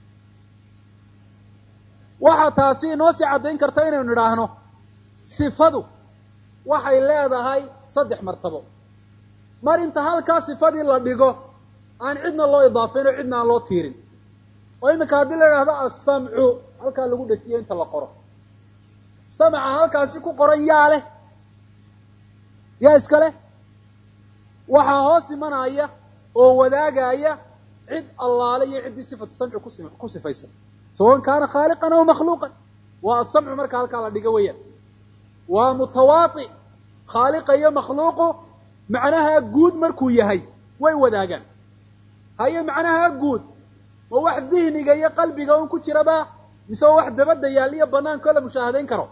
waxa taasi inoo sii caddayn karta inaynu nidhaahno sifadu waxay leedahay 3 martabo mar inta halkaa sifadii la dhigo aan cidna loo idaafeyn oo cidna aan loo tiirin oo iminka haddii la yidhaahdo as-samcu halkaa lagu dhajiyo inta la qoro samca halkaasi ku qoran yaa leh yaa iska leh waxaa hoos imanaya oo wadaagaya cid allaale iyo ciddii sifatu samci ku sifaysan sawan kaana khaaliqan aw makhluuqan waa as-samcu marka halkaa la dhigo weeyaan waa mutawaati khaaliqa iyo makhluuqu macnaha guud markuu yahay way wadaagaan haye macnaha guud ma wax dihniga iyo qalbiga un ku jiraba mise wax dabada yaal iyo banaanka la mushaahadayn karo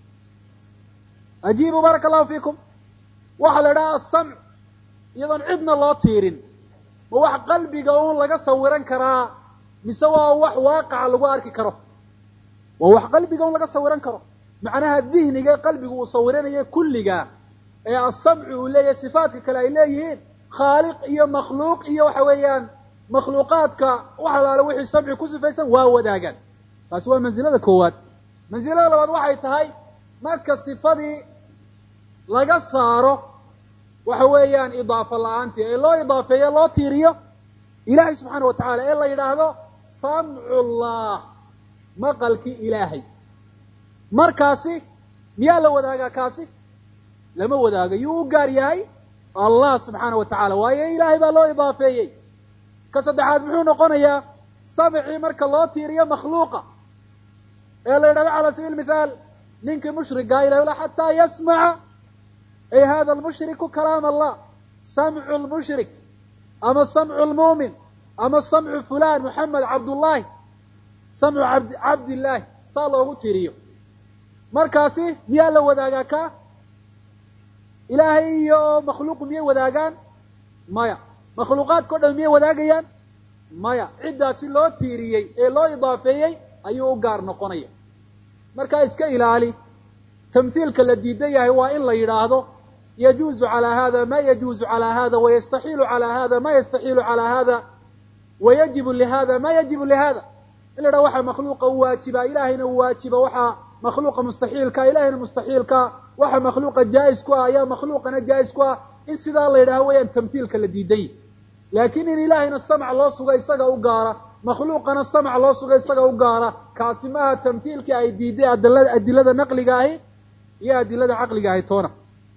ajiibu barakallahu fiikum waxa la dhahaa as-samc iyadoon cidna loo tiirin ma wax qalbiga un laga sawiran karaa mise waa wax waaqaca lagu arki karo waa wax qalbiga un laga sawiran karo macnaha dihniga qalbigu uu sawiranayo kulliga ee as-samcu uu leeyahay sifaadka kale ay leeyihiin khaaliq iyo makhluuq iyo waxa weeyaan makhluuqaadka waxa laala wixii samci ku sifaysan waa wadaagaan taasi waa manzilada koowaad manzilada labaad waxay tahay marka sifadii laga saaro waxa weeyaan idaafa la'aantii ee loo idaafeeyo loo tiiriyo ilaahay subxaana wa tacaala ee la yidhaahdo samcullah maqalkii ilaahay markaasi miyaa la wadaagaa kaasi lama wadaago yuu u gaar yahay allah subxaana wa tacaala waayo ilaahay baa loo idaafeeyey ka saddexaad muxuu noqonayaa samcii marka loo tiiriyo makhluuqa ee la yidhahdo cala sabiil mithaal ninkii mushrigaa ilahay xataa yasmaca ay hada almushriku kalaam allah samcu lmushrik ama samcu lmu'min ama samcu fulan moxamed cabdullaahi samcu cabdillaahi saa loogu tiiriyo markaasi miyaa la wadaagaa ka ilaahay iyo makhluuqu miyay wadaagaan maya makhluuqaadka o dhan miyay wadaagayaan maya ciddaasi loo tiiriyey ee loo idaafeeyey ayuu u gaar noqonaya markaa iska ilaali tamthiilka la diidan yahay waa in la yidhaahdo yajuuzu calaa hada ma yajuuzu calaa hada wayastaxiilu calaa hada ma yastaxiilu calaa hada wayajibu lihada ma yajibu lihada in la yidhahdo waxaa makhluuqa u waajiba ilaahayna u waajiba waxaa makhluuqa mustaxiilka ilahayna mustaxiilka waxa makhluuqa jaa'is ku ah ayaa makhluuqana jaa'is ku ah in sidaa la yidhaho weeyaan tamthiilka la diidan yahy laakiin in ilaahayna samc loo suga isaga u gaara makhluuqana samc loo suga isaga u gaara kaasi maaha tamthiilkii ay diiday adilada naqliga ahi iyo adilada caqliga ahi toona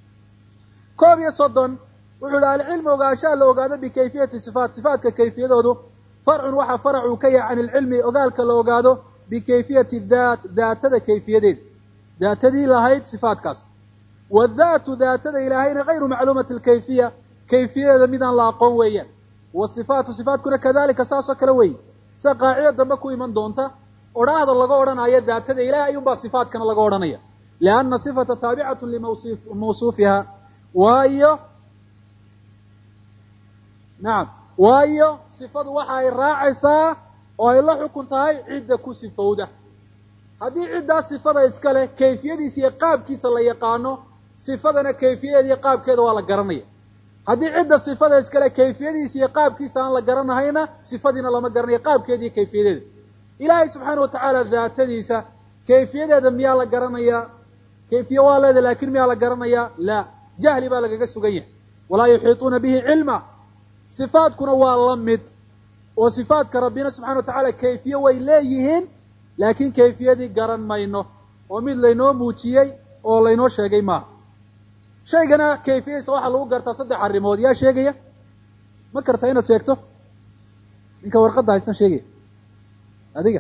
31 wuxuu yidhi alcilmu ogaanshaha la ogaado bikayfiyati sifaat sifaatka kayfiyadoodu farcun waxa farac uu ka yahay can ilcilmi ogaalka la ogaado bikayfiyati daat daatada kayfiyadeed daatadii lahayd sifaatkaas wadaatu daatada ilaahayna gayru macluumati alkayfiya kayfiyadeeda midaan la aqoon weeyaan wasifaatu sifaatkuna kadalika saasoo kale weeye sida qaacida dambe ku iman doonta odhaahda laga odhanayo daatada ilahay ayuunbaa sifaatkana laga odhanaya lianna sifata taabicatun limawsuufiha waayo sifadu waxa ay raacaysaa oo ay la xukun tahay cidda ku sifowda haddii ciddaas sifada iska leh kayfiyadiisa iyo qaabkiisa la yaqaano sifadana kayfiyadeeda iyo qaabkeeda waa la garanaya haddii cidda sifada iska leh kayfiyadiisa iyo qaabkiisa aan la garanahayna sifadiina lama garanayo qaabkeeda iyo kayfiyadeeda ilaahay subxaana wa tacaala daatadiisa kayfiyadeeda miyaa la garanayaa kayfiye waa leeda laakiin miyaa la garanayaa la jahli baa lagaga sugan yahay walaa yuxiituuna bihi cilma sifaadkuna waa la mid oo sifaadka rabbina subxana wa tacaala kayfiye way leeyihiin laakiin kayfiyadii garan mayno oo mid laynoo muujiyey oo laynoo sheegay maaha shaygana kayfiyadiisa waxaa lagu gartaa 3 arrimood yaa sheegaya ma kartaa inaad sheegto ninka warqadda haystan sheegaya adiga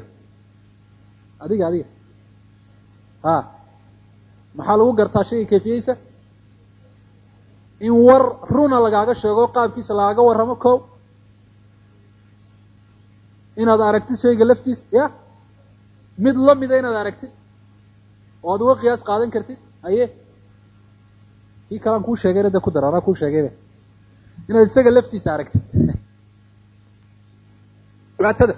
ha maxaa lagu gartaa shayga kayfiyadiisa in war runa lagaaga sheego qaabkiisa lagaaga warramo ko inaad aragtid shayga laftiisa ya mid lamida inaad aragtid oo aad uga qiyaas qaadan kartid haye kii kalaan kuu sheegayna de ku dar anaa kuu sheegayba inaad isaga laftiisa aragtid daatada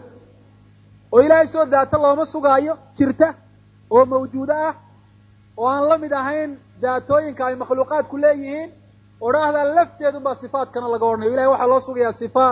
oo ilaahay soo daata looma sugaayo jirta oo mawjuudo ah oo aan la mid ahayn daatooyinka ay makhluuqaadku leeyihiin odhaahda lafteedun baa sifaadkana laga odhanayo ilahay waxaa loo sugayaa sifaat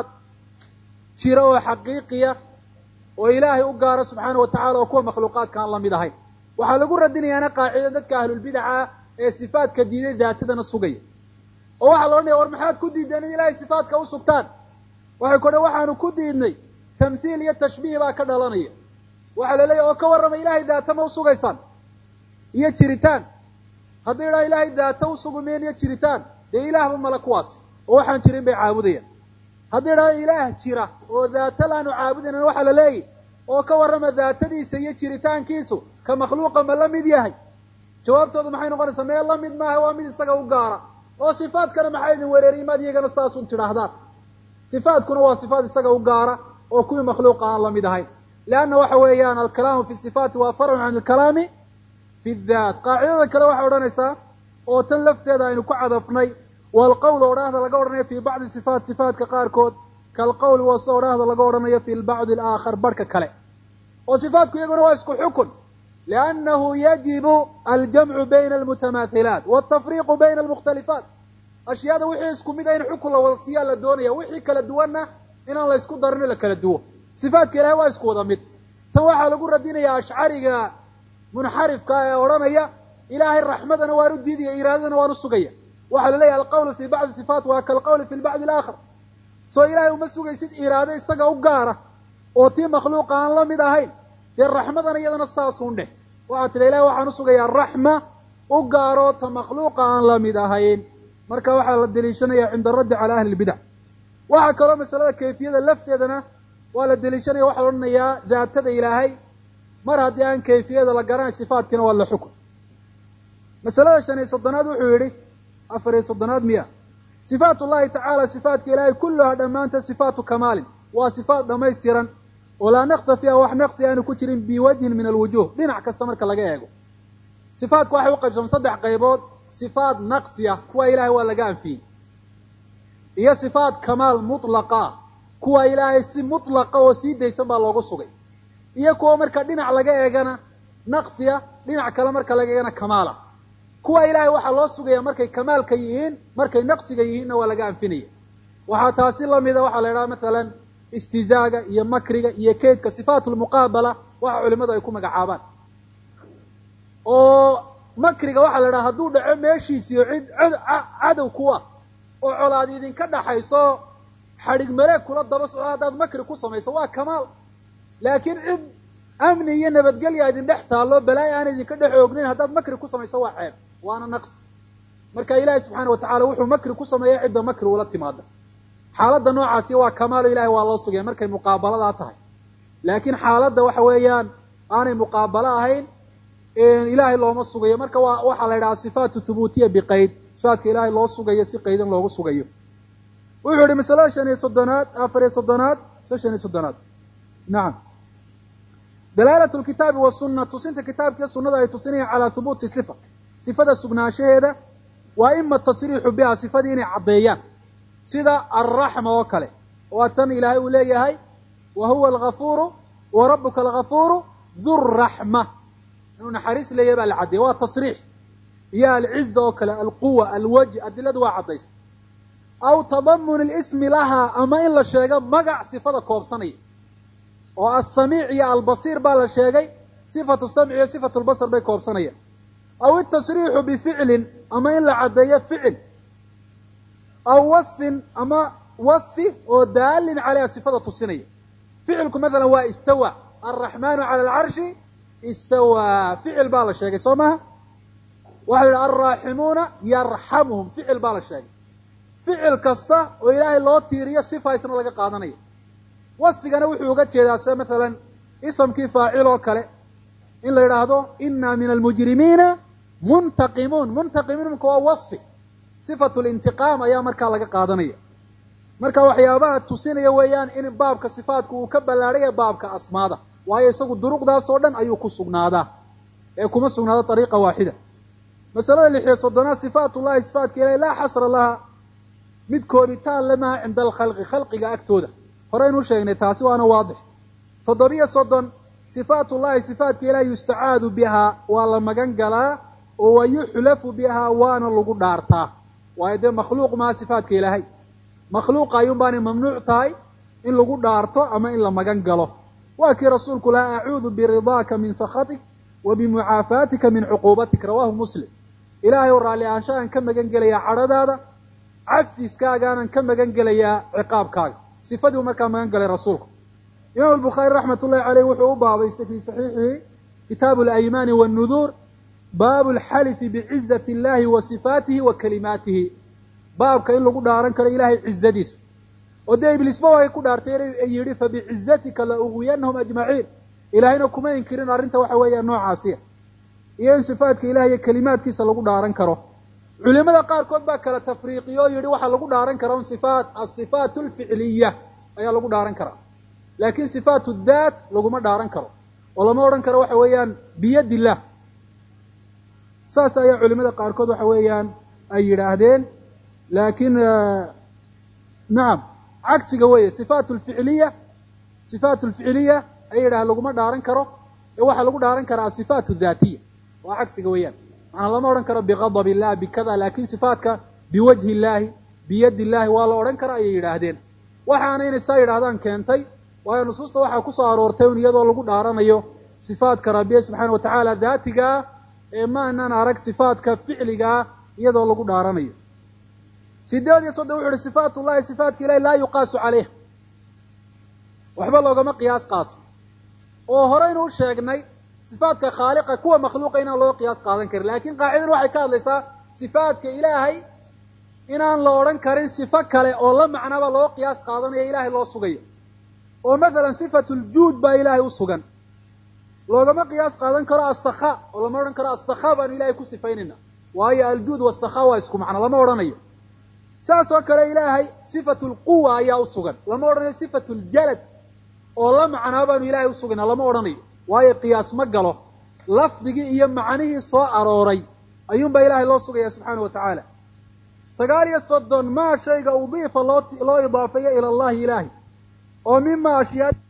jira oo xaqiiqiya oo ilaahay u gaara subxaana wa tacala oo kuwa makhluuqaadka aan la mid ahayn waxaa lagu radinayaana qaacida dadka ahlulbidaca ee sifaadka diiday daatadana sugaya oo waxaa la odhanaya war maxaad ku diideen in ilaahay sifaadka u sugtaan waxay ku odhan waxaanu ku diidnay tamthiil iyo tashbiih baa ka dhalanaya waxaa la leeyahy oo ka warrama ilahay daata ma usugaysaan iyo jiritaan haddii idhaha ilaahay daata usugumeen iyo jiritaan dee ilaahba male kuwaasi oo waxaan jirin bay caabudayaan haddii idhaha ilaah jira oo daata laanu caabudaynan waxaa la leeyahy oo ka warrama daatadiisa iyo jiritaankiisu ka makhluuqa ma la mid yahay jawaabtoodu maxay noqonaysaa mee la mid maaha waa mid isaga u gaara oo sifaadkana maxay idin wereeriy maad iyagana saasun tidhaahdaan sifaadkuna waa sifaad isaga u gaara oo kuwii makhluuqa aan la mid ahayn leanna waxa weeyaan alkalaamu fi sifaati waa farcun can alkalaami fi daat qaacidada kale waxay odhanaysaa oo tan lafteeda aynu ku cadafnay waalqowl odhaahda laga odhanayo fi bacdi sifaat sifaatka qaarkood kaalqowl waa sida odhaahda laga odhanayo fi lbacdi alaakhar barhka kale oo sifaatku iyaguna waa isku xukun liannahu yajibu aljamcu bayna almutamaathilaat waltafriiqu bayna almukhtalifaat ashyaada wixii isku mid a in xukun la wada siiyaa la doonaya wixii kala duwanna inaan la isku darino la kala duwo sifaatka ilahay waa isku wada mid tan waxaa lagu radinayaa ashcariga munxarifka ee odhanaya ilaahay raxmadana waan u diidaya iraadadana waan u sugaya waxaa la leeyahay alqawlu fi bacdi sifaat waa kalqawli fi lbacdi alaakhar soo ilaahay uma sugaysid iraado isaga u gaara oo tii makhluuqa aan la mid ahayn dee raxmadana iyadana saasuun dheh waxaa tidha ilahay waxaan usugayaa raxma u gaaroo ta makhluuqa aan la mid ahayn marka waxaa la deliishanaya cinda araddi cala ahli lbidac waxaa kaloo masalada kayfiyada lafteedana waa la deliishanaya waxaa la odhanayaa daatada ilaahay mar haddii aan kayfiyada la garanay sifaadkiina waa la xukun masalada 5 wuxuu yidhi 4 miya sifaat ullahi tacaala sifaatka ilaahay kulluhaa dhammaanta sifaatu kamaalin waa sifaat dhamaystiran oo laa naqsa fiiha wax naqsi aanu ku jirin biwajhin min alwujuh dhinac kasta marka laga eego sifaatku waxay u qaybsamaan 3 qaybood sifaat naqsiya kuwa ilaahay waa laga anfiyey iyo sifaat kamaal mutlaqa kuwa ilaahay si mutlaqa oo sii daysan baa loogu sugay iyo kuwa marka dhinac laga eegana naqsiya dhinac kale marka laga eegana kamaala kuwa ilaahay waxaa loo sugaya markay kamaalka yihiin markay naqsiga yihiinna waa laga anfinaya waxaa taasi lamida waxaa la idhaha matalan istizaaga iyo makriga iyo keydka sifaat lmuqaabala waxa culimadu ay ku magacaabaan oo makriga waxaa la idhaha hadduu dhaco meeshiisiyo cid cadow kuwa oo colaad idinka dhaxayso xadhig mareeg kula daba socdo haddaad makri ku samayso waa kamaal laakiin cid amni iyo nabadgelya idin dhex taallo balaayo aan idinka dhex oognayn haddaad makri ku samayso waa ceeb waana naqsi marka ilaahay subxaana wa tacala wuxuu makri ku sameeya cidda makri ula timaada xaaladda noocaasi waa kamaalo ilahay waa loo sugaya markay muqaabaladaa tahay laakiin xaaladda waxa weeyaan aanay muqaabalo ahayn ilaahay looma sugayo marka waxaa la yidhaha sifaatu thubuutiya biqayd sifaatka ilaahay loo sugayo si qaydan loogu sugayo wuxuu yihi masalada 4 nacam dalaalatu lkitaabi wasunna tusinta kitaabkiiyo sunnada ay tusinayaan calaa hubuuti sifa sifada sugnaanshaheeda waa ima tasriixu biha sifadii inay caddeeyaan sida alraxma oo kale waa tan ilaahay uu leeyahay wa huwa algafuuru wa rabbuka algafuuru dhuraxma inuu naxariis leeyahay baa la caddeeyay waa tasriix iyo alciza oo kale alquwa alwajh adiladu waa caddaysa aw tadamun lismi lahaa ama in la sheego magac sifada koobsanaya oo alsamiic iyo albasiir baa la sheegay sifatu samci iyo sifatu lbasar bay koobsanayaan aw itasriixu bificlin ama in la caddeeyo ficil aw wasfin ama wasfi oo daalin caleyha sifada tusinaya ficilku maalan waa istawa alraxmaanu cala alcarshi istawaa ficil baa la sheegay soo maha waxa la yidhaha alraaximuuna yarxamuhum ficil baa la sheegay ficil kasta oo ilaahay loo tiiriyo sifa isna laga qaadanaya wasfigana wuxuu uga jeedaa sida maalan isamkii faacil oo kale in la yidhaahdo inna min almujrimiina muntaqimuun muntaqimuunka waa wasfi sifatu lintiqaam ayaa markaa laga qaadanaya. marka waxyaabaha tusinaya weeyaan in baabka sifaatku uu ka ballaadhaya baabka asmaada, waayo isagu duruqdaas oo dhan ayuu ku sugnaadaa ee kuma sugnaado dariiqa waaxida. masalada 6 sifaatullahi sifaatka ilaahay laa xasra laha, mid koobitaan lamaha cinda alkhalqi, khalqiga agtooda. horeynu sheegnay taasi waana waadix. 7 sifaatullahi sifaatka ilaahay yustacaadu bihaa, waa la magan galaa oo wayuxlafu bihaa, waana lagu dhaartaa. waayo dee makhluuq maha sifaatka ilaahay, makhluuqa ayuun baanay mamnuuc tahay in lagu dhaarto ama in la magan galo. waa kii rasuulku laha acuudu biridaaka min sakhatik wa bimucaafaatika min cuquubatik, rawaahu muslim. ilaahay oo raalli aanshaagan ka magan gelayaa cadhadaada, cafiskaagaanan ka magan gelayaa ciqaabkaaga. sifadii uu markaa magan galay rasuulku. imaam albukhaari raxmat ullahi caleyh wuxuu u baabaystay fii saxiixihi kitaabu alaymaani wannuduur baabu alxalifi bicizati illahi wa sifaatihi wa kalimaatihi, baabka in lagu dhaaran karo ilaahay cizadiisa. oo dee ibliisba waay ku dhaartay yidhi fabicizatika la uwiyanahum ajmaciin, ilaahayna kuma inkirin arrinta waxa weeyaa noocaasiya, iyo in sifaatka ilahay iyo kelimaadkiisa lagu dhaaran karo. culimada qaarkood baa kala tafriiqiyo o yidhi waxaa lagu dhaaran karaa un asifaat alficliya ayaa lagu dhaaran karaa, laakin sifaat daat laguma dhaaran karo oo lama odhan karo waxa weeyaan biyad illah. saas ayaa culimada qaarkood waxa weeyaan ay yidhaahdeen. laakiin nacam cagsiga weeye, sifaat alficiliya ay yidhahdeen laguma dhaaran karo, ee waxaa lagu dhaaran karaa asifaat daatiya, waa cagsiga weeyaan. macnaa lama odhan karo biqadab illah bikada, laakin sifaatka biwajhi illaahi biyadi illaahi waa la odhan kara ayay yidhaahdeen. waxaana inay saa yidhahdaan keentay, waayo nusuusta waxaa ku soo aroortay un iyadoo lagu dhaaranayo sifaatka rabbiye subxaana wa tacaala daatigaa, ee ma anan arag sifaatka ficligaa iyadoo lagu dhaaranayo. 8 wuxu uhi sifaatullahi sifaatka ilahi laa yuqaasu caleyh, waxba loogama qiyaas qaato. oo horeynu u sheegnay sifaatka khaaliqa kuwa makhluuqa inaan loo qiyaas qaadan karin, laakiin qaacidan waxay ka hadlaysaa sifaatka ilaahay inaan la odhan karin sifo kale oo la macnaba loo qiyaas qaadanayo ilaahay loo sugayo. oo mathalan sifatu ljuud baa ilaahay u sugan, loogama qiyaas qaadan karo asakha, oo lama odhan karo asakha baanu ilahay ku sifaynayna, waayo aljuud wasakha waa isku macno, lama odhanayo. saas oo kale ilaahay sifatu lquwa ayaa u sugan, lama odhanayo sifatu ljalad oo la macnaa baanu ilaahay usugayna, lama odhanayo, waayo qiyaas ma galo. lafdigii iyo macnihii soo arooray ayuunbaa ilaahay loo sugaya subxaana wa tacaala. 9 maa shayga udiifa loo idaafeeyo ila allahi ilaahi, oo mima ashyaa